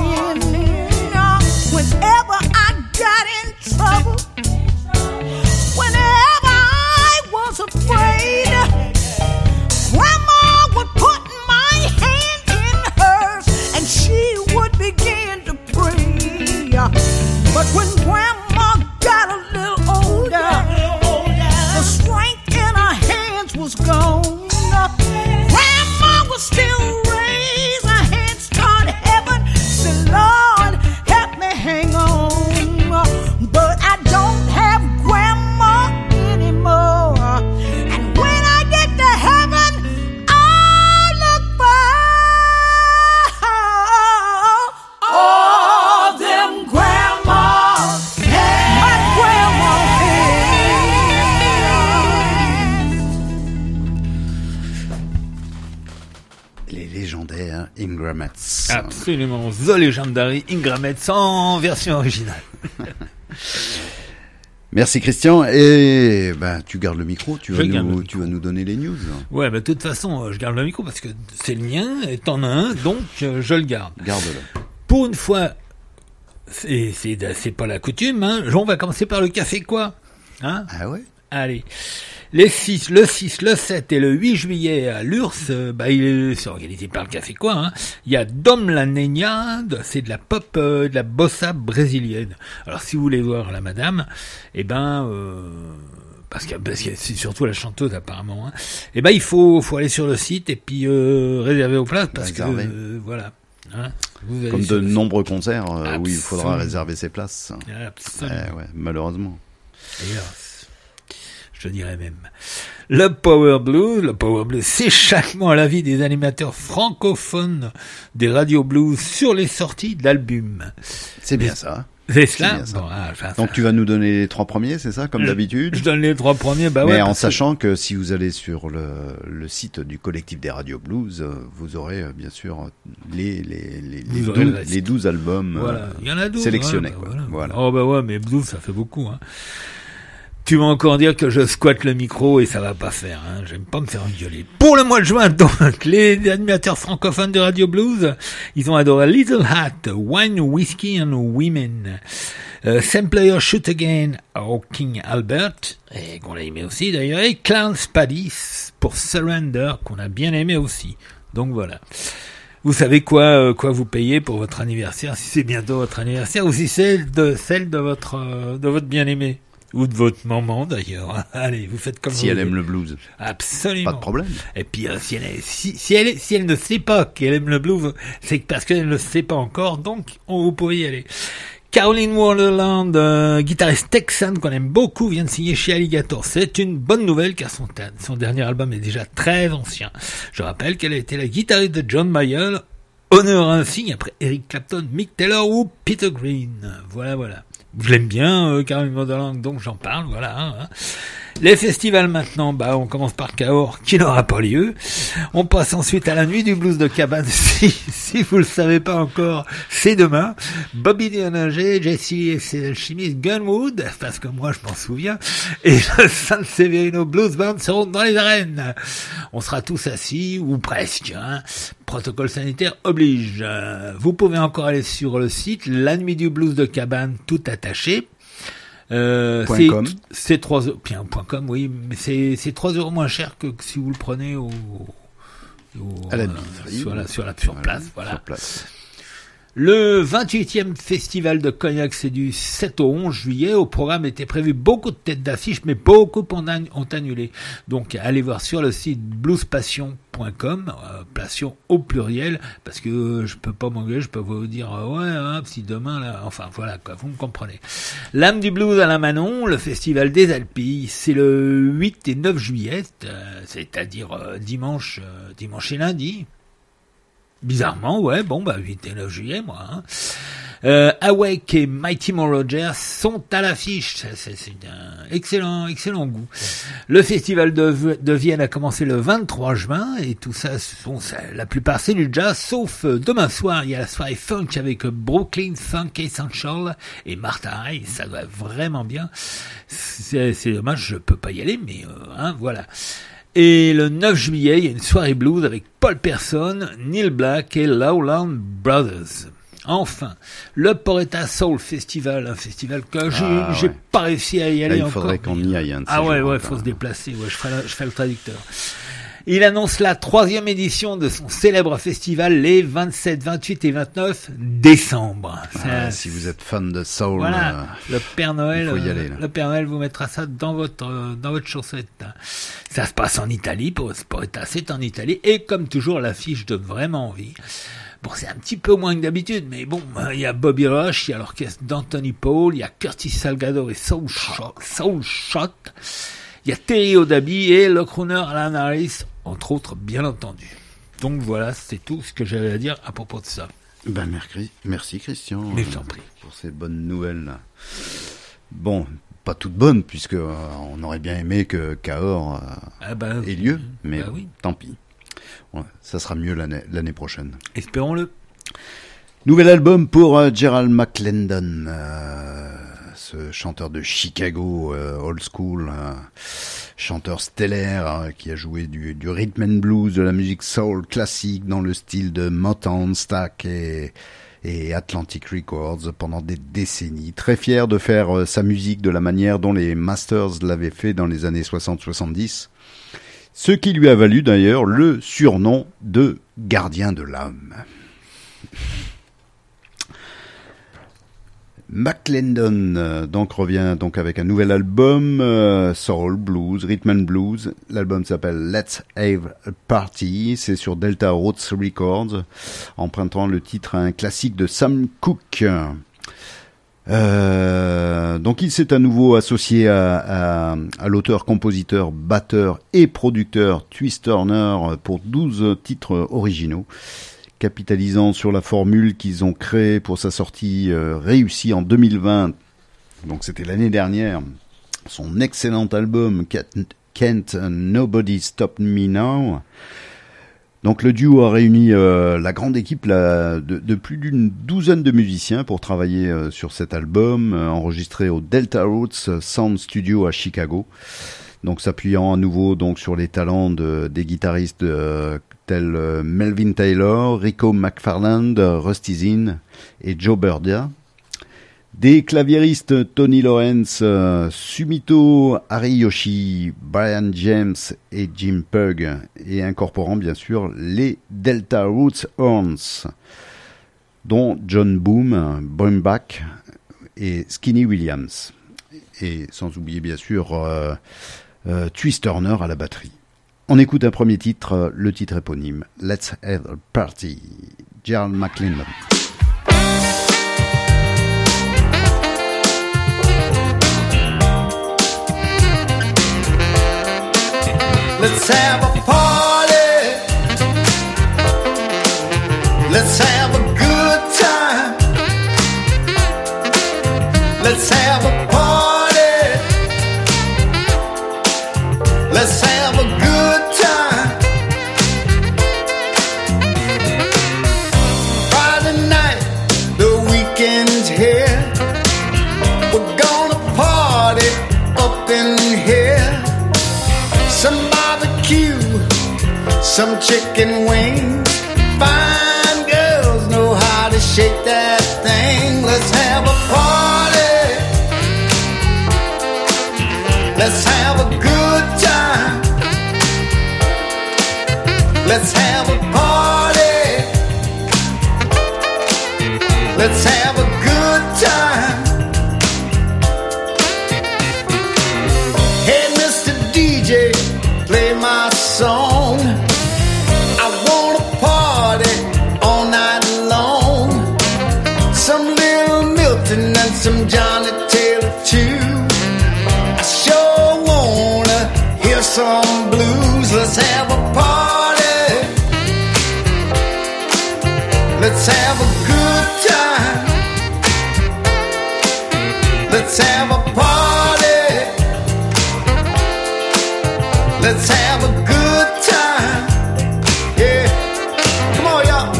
Whenever I got in trouble, whenever I was afraid, grandma would put my hand in hers and she would begin to pray. But when grandma got a little older, the strength in her hands was gone. Grandma would still raise her hands toward heaven, say, Lord, help me hang on. But I don't have grandma anymore. And when I get to heaven, I'll look for all them grandmas. My grandma's hands.
Les légendaires Ingramets.
Absolument, The Legendary Ingramets en version originale.
Merci Christian. Et ben tu gardes le micro, tu vas
Je garde le
nous donner les news.
Ouais, bah de toute façon, je garde le micro parce que c'est le mien et t'en as un, donc je le garde.
Garde-le.
Pour une fois, c'est pas la coutume, hein. On va commencer par le café quoi, hein.
Ah ouais.
Allez. Le 6, le 7 et le 8 juillet à l'URSS, c'est organisé par le Café Quoi, hein. Il y a Dom la Neña, c'est de la pop, de la bossa brésilienne. Alors si vous voulez voir la madame, parce que c'est surtout la chanteuse apparemment, hein. Il faut aller sur le site et puis réserver aux places parce
Réserver.
que voilà. Hein, vous allez
Comme
sur
de
le
nombreux concerts où il faudra
Absolument.
réserver ses places.
site. Absolument.
Ouais, malheureusement.
Hélas. Je dirais même. Le Power Blues, c'est chaque mois la vie des animateurs francophones des radios blues sur les sorties d'albums.
C'est bien ça.
C'est
C'est
cela.
bien ça.
Bon,
Donc tu vas nous donner les 3 premiers, c'est ça, comme d'habitude?
Je donne les 3 premiers, bah ouais.
Mais en
parce que-
sachant que si vous allez sur le site du collectif des radios blues, vous aurez bien sûr
Vous aurez le reste.
les 12 albums
Voilà, il y en a 12.
sélectionnés.
hein,
quoi.
voilà.
Voilà.
Oh bah ouais, mais blues, ça fait beaucoup, hein. Tu vas encore dire que je squatte le micro et ça va pas faire, hein. J'aime pas me faire engueuler. Pour le mois de juin, donc, les animateurs francophones de Radio Blues, ils ont adoré Little Hat, Wine, Whiskey and Women. Same Player Shoot Again au King Albert, et qu'on a aimé aussi d'ailleurs, et Clown Spaddy pour Surrender, qu'on a bien aimé aussi. Donc voilà. Vous savez quoi vous payez pour votre anniversaire, si c'est bientôt votre anniversaire, ou si c'est celle de votre bien-aimé. Ou de votre maman d'ailleurs. Allez, vous faites comme
Si
vous
elle
voulez.
aime le blues.
Absolument.
Pas de problème.
Et puis si elle ne sait pas qu'elle aime le blues, c'est parce qu'elle ne le sait pas encore, donc vous pouvez y aller. Caroline Wonderland, guitariste texane qu'on aime beaucoup, vient de signer chez Alligator. C'est une bonne nouvelle car son dernier album est déjà très ancien. Je rappelle qu'elle a été la guitariste de John Mayer, honneur insigne après Eric Clapton, Mick Taylor ou Peter Green. Voilà. Je l'aime bien, Caroline Wonderland, donc j'en parle, voilà. Les festivals maintenant, on commence par Cahors, qui n'aura pas lieu. On passe ensuite à la nuit du blues de Cabane. Si vous le savez pas encore, c'est demain. Bobby Dionager, Jesse et ses alchimistes Gunwood, parce que moi je m'en souviens, et le San Severino Blues Band seront dans les arènes. On sera tous assis, ou presque, Protocole sanitaire oblige. Vous pouvez encore aller sur le site La Nuit du Blues de Cabane, tout attaché.
.com.
C'est 3 €, puis un .com, oui, mais c'est 3 € moins cher que si vous le prenez
à la billetterie.
sur place, voilà.
Sur place.
Le 28e festival de Cognac, c'est du 7 au 11 juillet. Au programme était prévu beaucoup de têtes d'affiche, mais beaucoup ont annulé. Donc, allez voir sur le site bluespassion.com, passion au pluriel, parce que je peux pas m'engueuler, je peux vous dire, si demain, là, enfin, voilà, quoi, vous me comprenez. L'âme du blues à la Manon, le festival des Alpilles, c'est le 8 et 9 juillet, c'est-à-dire dimanche et lundi. Bizarrement, 8 et 9 juillet, moi. Awake et Mighty Mo Rogers sont à l'affiche. C'est un excellent goût. Le festival de Vienne a commencé le 23 juin et tout ça, la plupart c'est du jazz, sauf demain soir, il y a la soirée funk avec Brooklyn Funk Essential et Martha High. Ça doit être vraiment bien. C'est dommage, je peux pas y aller, mais voilà. Et le 9 juillet, il y a une soirée blues avec Paul Person, Neil Black et Lowland Brothers. Enfin, le Poretta Soul Festival, un festival que j'ai pas réussi à y aller encore.
Il faudrait qu'on y aille.
Faut se déplacer. Je ferai le traducteur. Il annonce la 3e édition de son célèbre festival les 27, 28 et 29 décembre.
Si vous êtes fan de soul,
le Père Noël,
il faut y aller, là.
Le Père Noël vous mettra ça dans votre chaussette. Ça se passe en Italie, c'est en Italie, et comme toujours, l'affiche donne vraiment envie. Bon, c'est un petit peu moins que d'habitude, mais bon, il y a Bobby Rush, il y a l'orchestre d'Anthony Paul, il y a Curtis Salgado et Soul Shot, il y a Terry O'Daby et le crooner Alan Harris, entre autres, bien entendu. Donc voilà, c'est tout ce que j'avais à dire à propos de ça.
Merci Christian.
Mais je t'en prie.
Pour ces bonnes nouvelles. Bon, pas toutes bonnes, puisque on aurait bien aimé que Cahors ait lieu, mais tant pis. Ouais, ça sera mieux l'année prochaine.
Espérons-le.
Nouvel album pour Gerald McClendon, ce chanteur de Chicago, old school, chanteur stellaire qui a joué du rhythm and blues, de la musique soul classique dans le style de Motown, Stax et Atlantic Records pendant des décennies. Très fier de faire sa musique de la manière dont les Masters l'avaient fait dans les années 60-70. Ce qui lui a valu d'ailleurs le surnom de gardien de l'âme. McClendon revient avec un nouvel album, soul, blues, rhythm and blues. L'album s'appelle Let's Have a Party, c'est sur Delta Roots Records, empruntant le titre à un classique de Sam Cooke. Donc il s'est à nouveau associé à l'auteur, compositeur, batteur et producteur Twist Turner pour 12 titres originaux, capitalisant sur la formule qu'ils ont créée pour sa sortie réussie en 2020. Donc c'était l'année dernière. Son excellent album Can't Nobody Stop Me Now. Donc le duo a réuni la grande équipe de plus d'une douzaine de musiciens pour travailler sur cet album, enregistré au Delta Roots Sound Studio à Chicago. Donc s'appuyant à nouveau sur les talents des guitaristes tels Melvin Taylor, Rico McFarland, Rusty Zinn et Joe Burdia. Des claviéristes Tony Lawrence, Sumito Ariyoshi, Brian James et Jim Pugh, et incorporant bien sûr les Delta Roots Horns, dont John Boom, Broomback et Skinny Williams. Et sans oublier bien sûr Twist Turner à la batterie. On écoute un premier titre, le titre éponyme, Let's Have a Party, Gerald McClendon.
Let's have a party. Let's have a good time. Let's have a party. Let's have a good time. Friday night, the weekend's here. We're gonna party up in here. Some barbecue, some chicken wings. Fine girls know how to shake that thing. Let's have a party. Let's have a good time. Let's have a party. Let's have a good time. Hey, Mr. DJ, play my song. I wanna party all night long. Some Little Milton and some Johnny Taylor too. I sure wanna hear some blues. Let's have a party. Let's have a good time. Let's have a party. Let's have a good time. Yeah. Come on, y'all.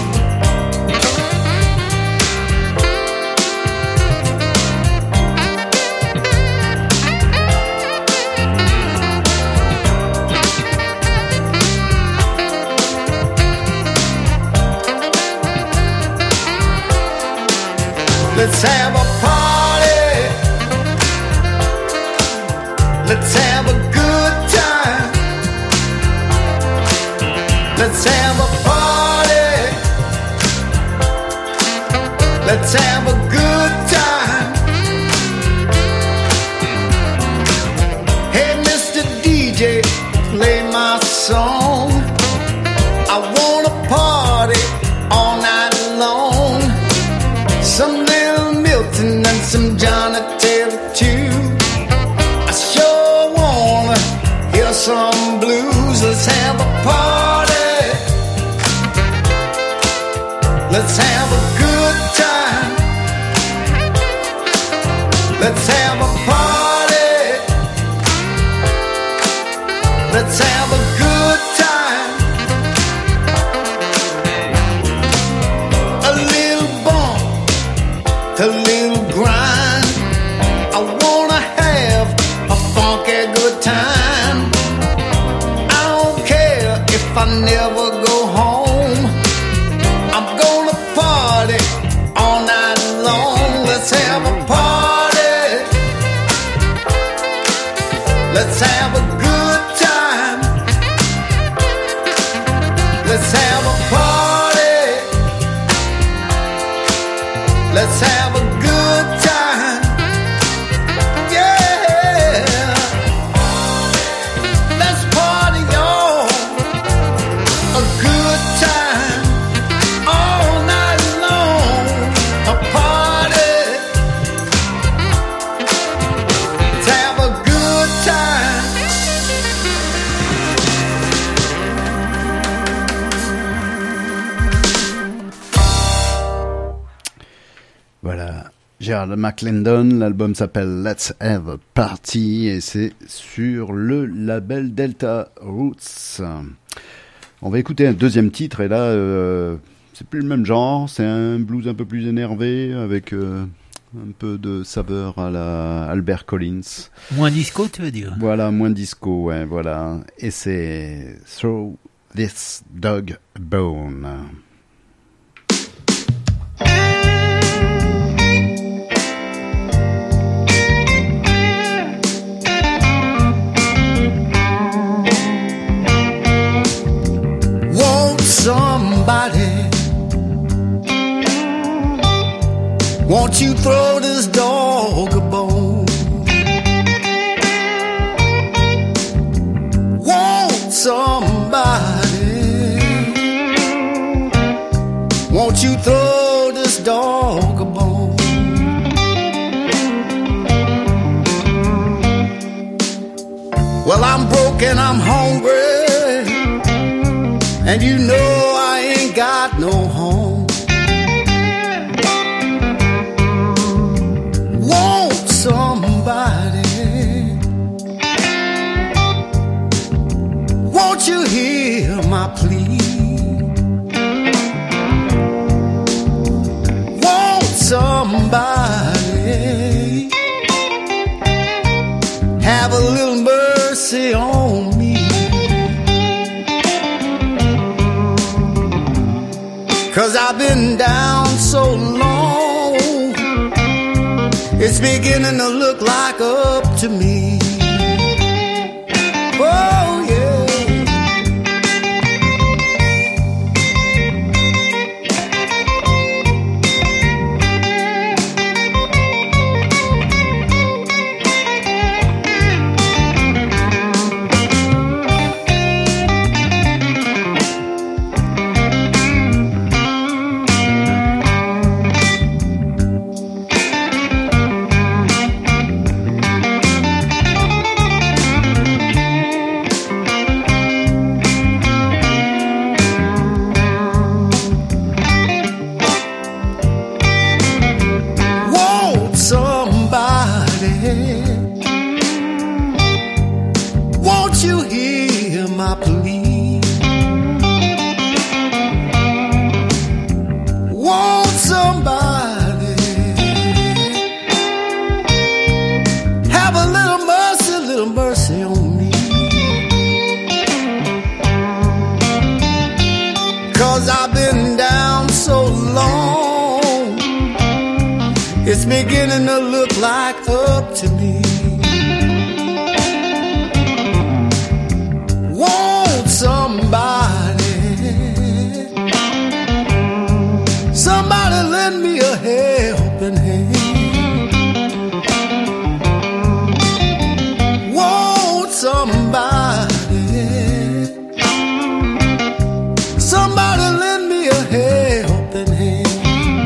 Let's have a party. Let's have a good time. Let's have a party. Let's have a good time. Hey, Mr. DJ, play my song. I wanna party all night long. Some Little Milton and some Johnny Taylor too. I sure wanna hear some blues. Let's have a party. Let's have a good time. Let's have a party. Let's have a good time. A little bump, a little grind. I wanna have a funky good time. I don't care if I never go home. I'm gonna party all night long. Let's have a party. Let's have a good time. Let's have a party. Let's have a good time. Yeah. Let's party, y'all. A good time. All night long. A party. Let's have a good time.
Voilà, Gerald McClendon, l'album s'appelle Let's Have a Party et c'est sur le label Delta Roots. On va écouter un deuxième titre et là, c'est plus le même genre, c'est un blues un peu plus énervé avec un peu de saveur à la Albert Collins.
Moins disco, tu veux dire?
Voilà, moins disco, ouais, voilà. Et c'est Throw This Dog a Bone.
Won't you throw this dog a bone? Won't somebody? Won't you throw this dog a bone? Well, I'm broke and I'm hungry, and you know I ain't got no home. Won't somebody? Won't you hear my plea? Won't somebody have a little mercy on me? 'Cause I've been down so long, it's beginning to look like up to me. Oh yeah. Won't you hear my plea? Won't somebody have a little mercy on me? 'Cause I've been down so long, it's beginning to look like up to me. Won't somebody lend me a helping hand? Won't somebody lend me a helping hand?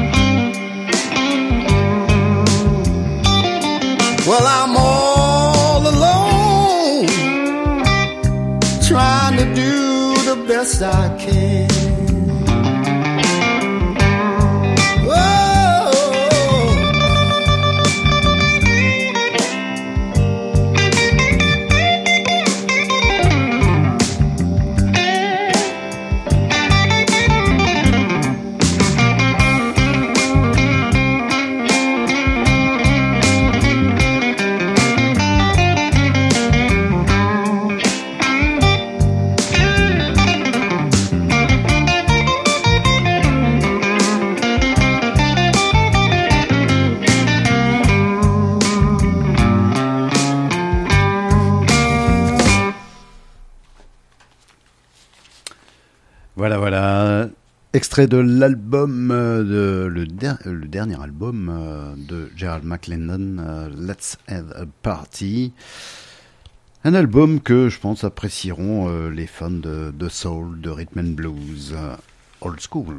Well, I'm all alone, trying to do the best I can.
Voilà. Extrait de l'album, le dernier album de Gerald McLendon, Let's Have a Party. Un album que je pense apprécieront les fans de soul, de rhythm and blues, old school.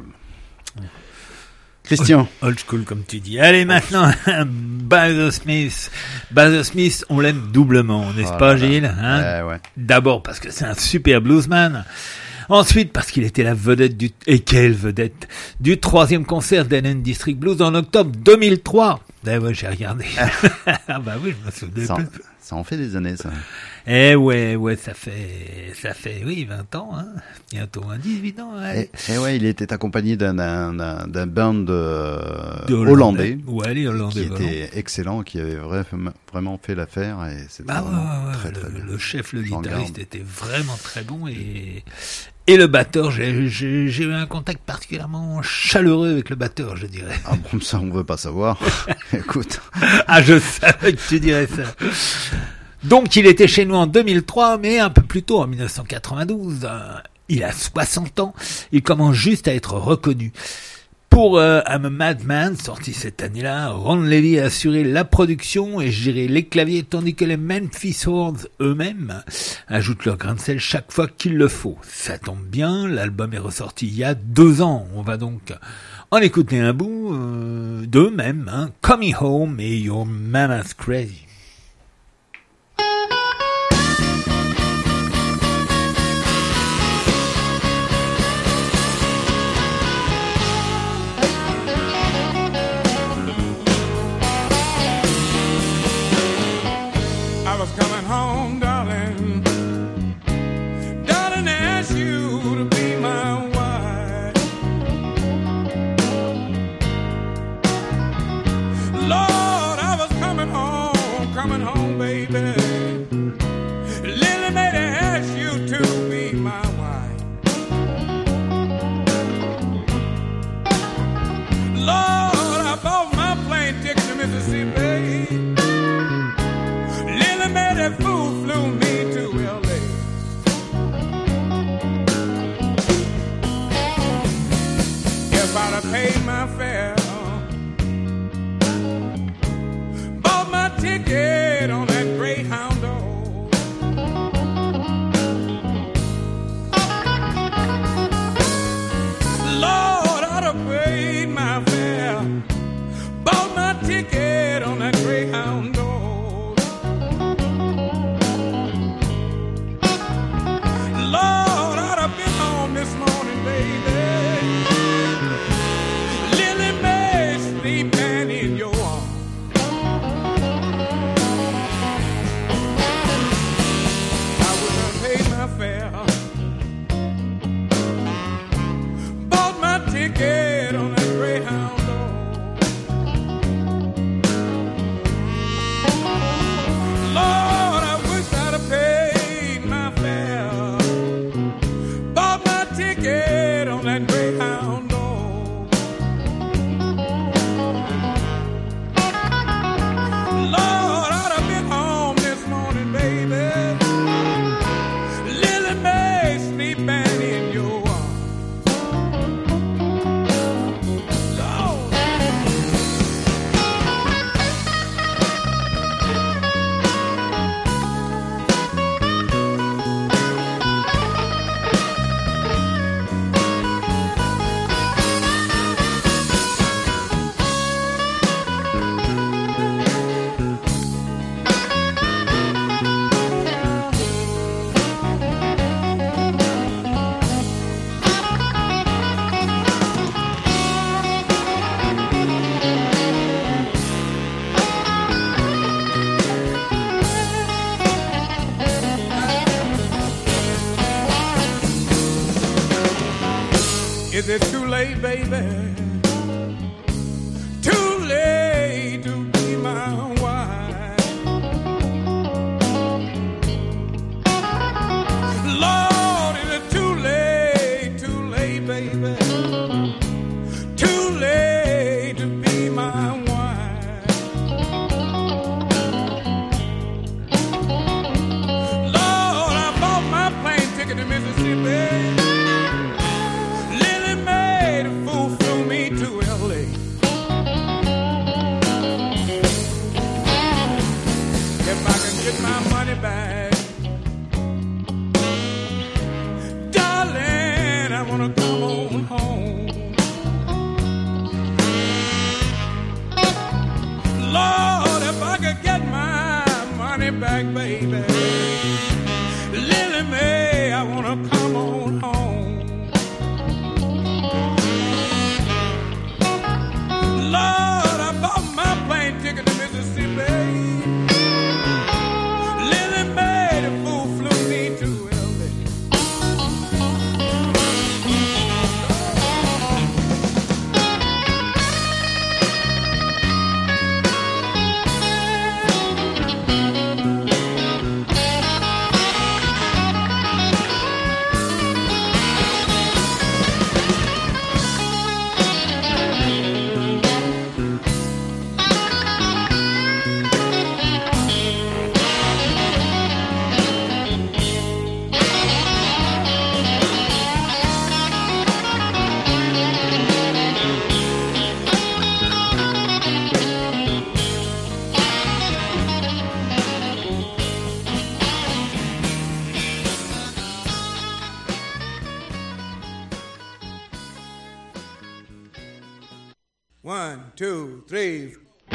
Christian.
Old school, comme tu dis. Allez, maintenant, Baz Smith. Baz Smith, on l'aime doublement, n'est-ce pas, Gilles, hein?
Ouais.
D'abord parce que c'est un super bluesman. Ensuite, parce qu'il était la vedette et quelle vedette, du 3e concert d'Allen District Blues en octobre 2003. Eh ouais, j'ai regardé. Ah bah oui, je me souvenais plus.
Ça en fait des années, ça.
Eh ouais, ça fait, oui, 20 ans, hein. Bientôt 18 ans, allez.
Et ouais, il était accompagné d'un band hollandais.
Ouais, les Hollandais.
Qui était excellent, qui avait vraiment fait l'affaire, et c'était très bien.
Le chef, le guitariste était vraiment très bon, et le batteur, j'ai eu un contact particulièrement chaleureux avec le batteur, je dirais.
Ah bon, ça on veut pas savoir. Écoute.
Ah, je savais que tu dirais ça. Donc il était chez nous en 2003, mais un peu plus tôt, en 1992. Il a 60 ans, il commence juste à être reconnu. Pour I'm a Madman, sorti cette année-là, Ron Levy a assuré la production et géré les claviers, tandis que les Memphis Horns eux-mêmes ajoutent leur grain de sel chaque fois qu'il le faut. Ça tombe bien, l'album est ressorti il y a 2 ans. On va donc en écouter un bout d'eux-mêmes, hein, Coming Home et Your Mama's Crazy.
I was coming home, darling. Darling, I asked you to be my wife. Lord, I was coming home, baby. Lily made me ask you to be my wife. Lord, I bought my plane ticket to Mississippi. Made that fool flew me to L.A. If I'd have paid my fare, bought my ticket on that Greyhound dog, Lord, I'd have paid my fare, bought my ticket on that Greyhound dog. Lord, I'd have been home this morning, baby. Lily Mae sleeping in your arms. I would have paid my fare, bought my ticket on that Greyhound dog. Lord, I wish I'd have paid my fare, ticket on that Greyhound dog. Lord, I'd have been home this morning, baby. Lily Mae sleeping in your arms. Lord. Is it too late, baby? Too late to be my wife. Lord, is it too late, baby? Too late to be my wife. Lord, I bought my plane ticket to Mississippi. Get my money back, darling, I wanna come on home. Lord, if I could get my money back, baby, Lily Mae, I wanna come on home. Lord, I bought my plane ticket to Mississippi. 2, 3.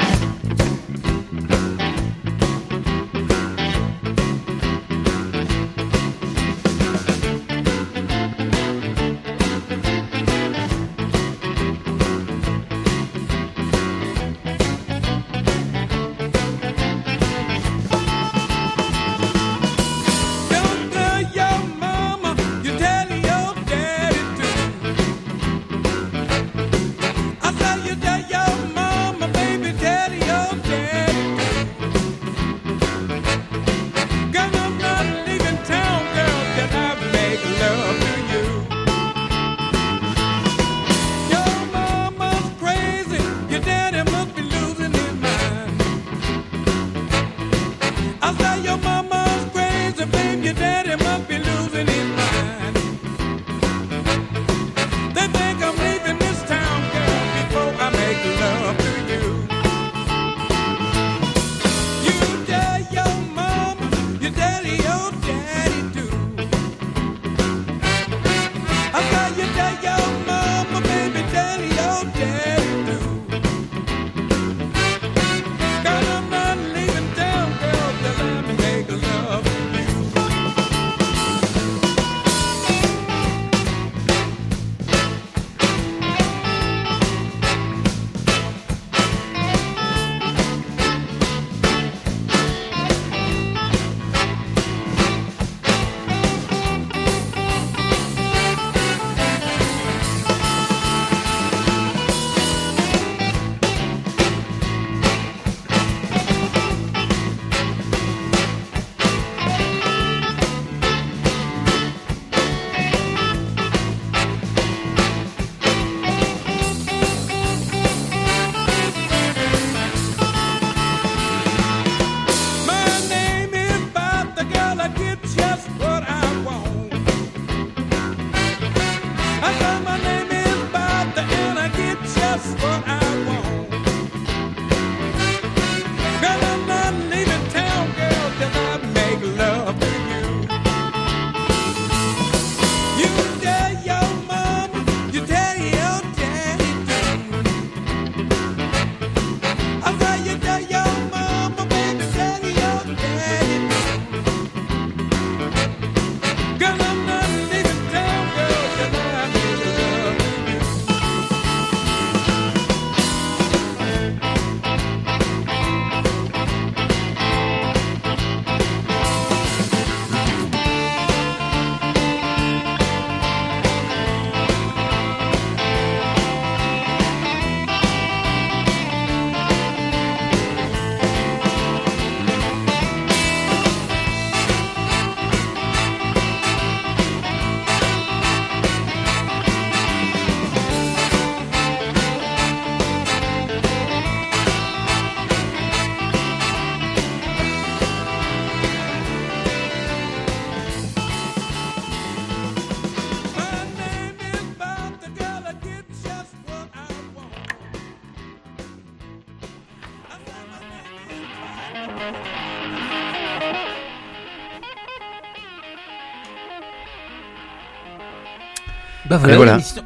Bah voilà,
voilà.
l'émission.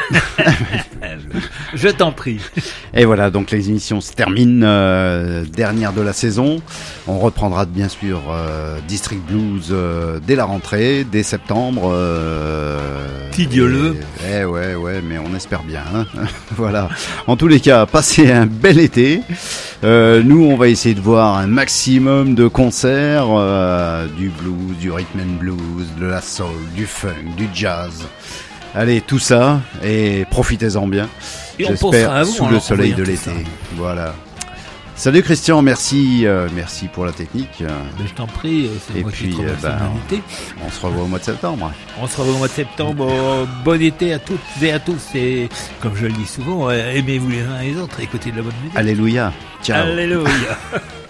Je t'en prie.
Et voilà, donc les émissions se terminent, dernière de la saison. On reprendra bien sûr District Blues dès la rentrée, dès septembre.
Tidioleux.
Ouais, mais on espère bien. Hein. Voilà. En tous les cas, passez un bel été. Nous, on va essayer de voir un maximum de concerts, du blues, du rhythm and blues, de la soul, du funk, du jazz. Allez, tout ça, et profitez-en bien.
Et on pensera à
J'espère
vous,
sous
en
le soleil de
envoyant
l'été.
tout ça.
Voilà. Salut Christian, merci pour la technique.
Mais je t'en prie, c'est
Et
moi
puis,
qui te remercie de m'inviter.
On se revoit au mois de septembre.
On se revoit au mois de septembre. Bon été à toutes et à tous. Et comme je le dis souvent, aimez-vous les uns et les autres, écoutez de la bonne musique.
Alléluia. Ciao.
Alléluia.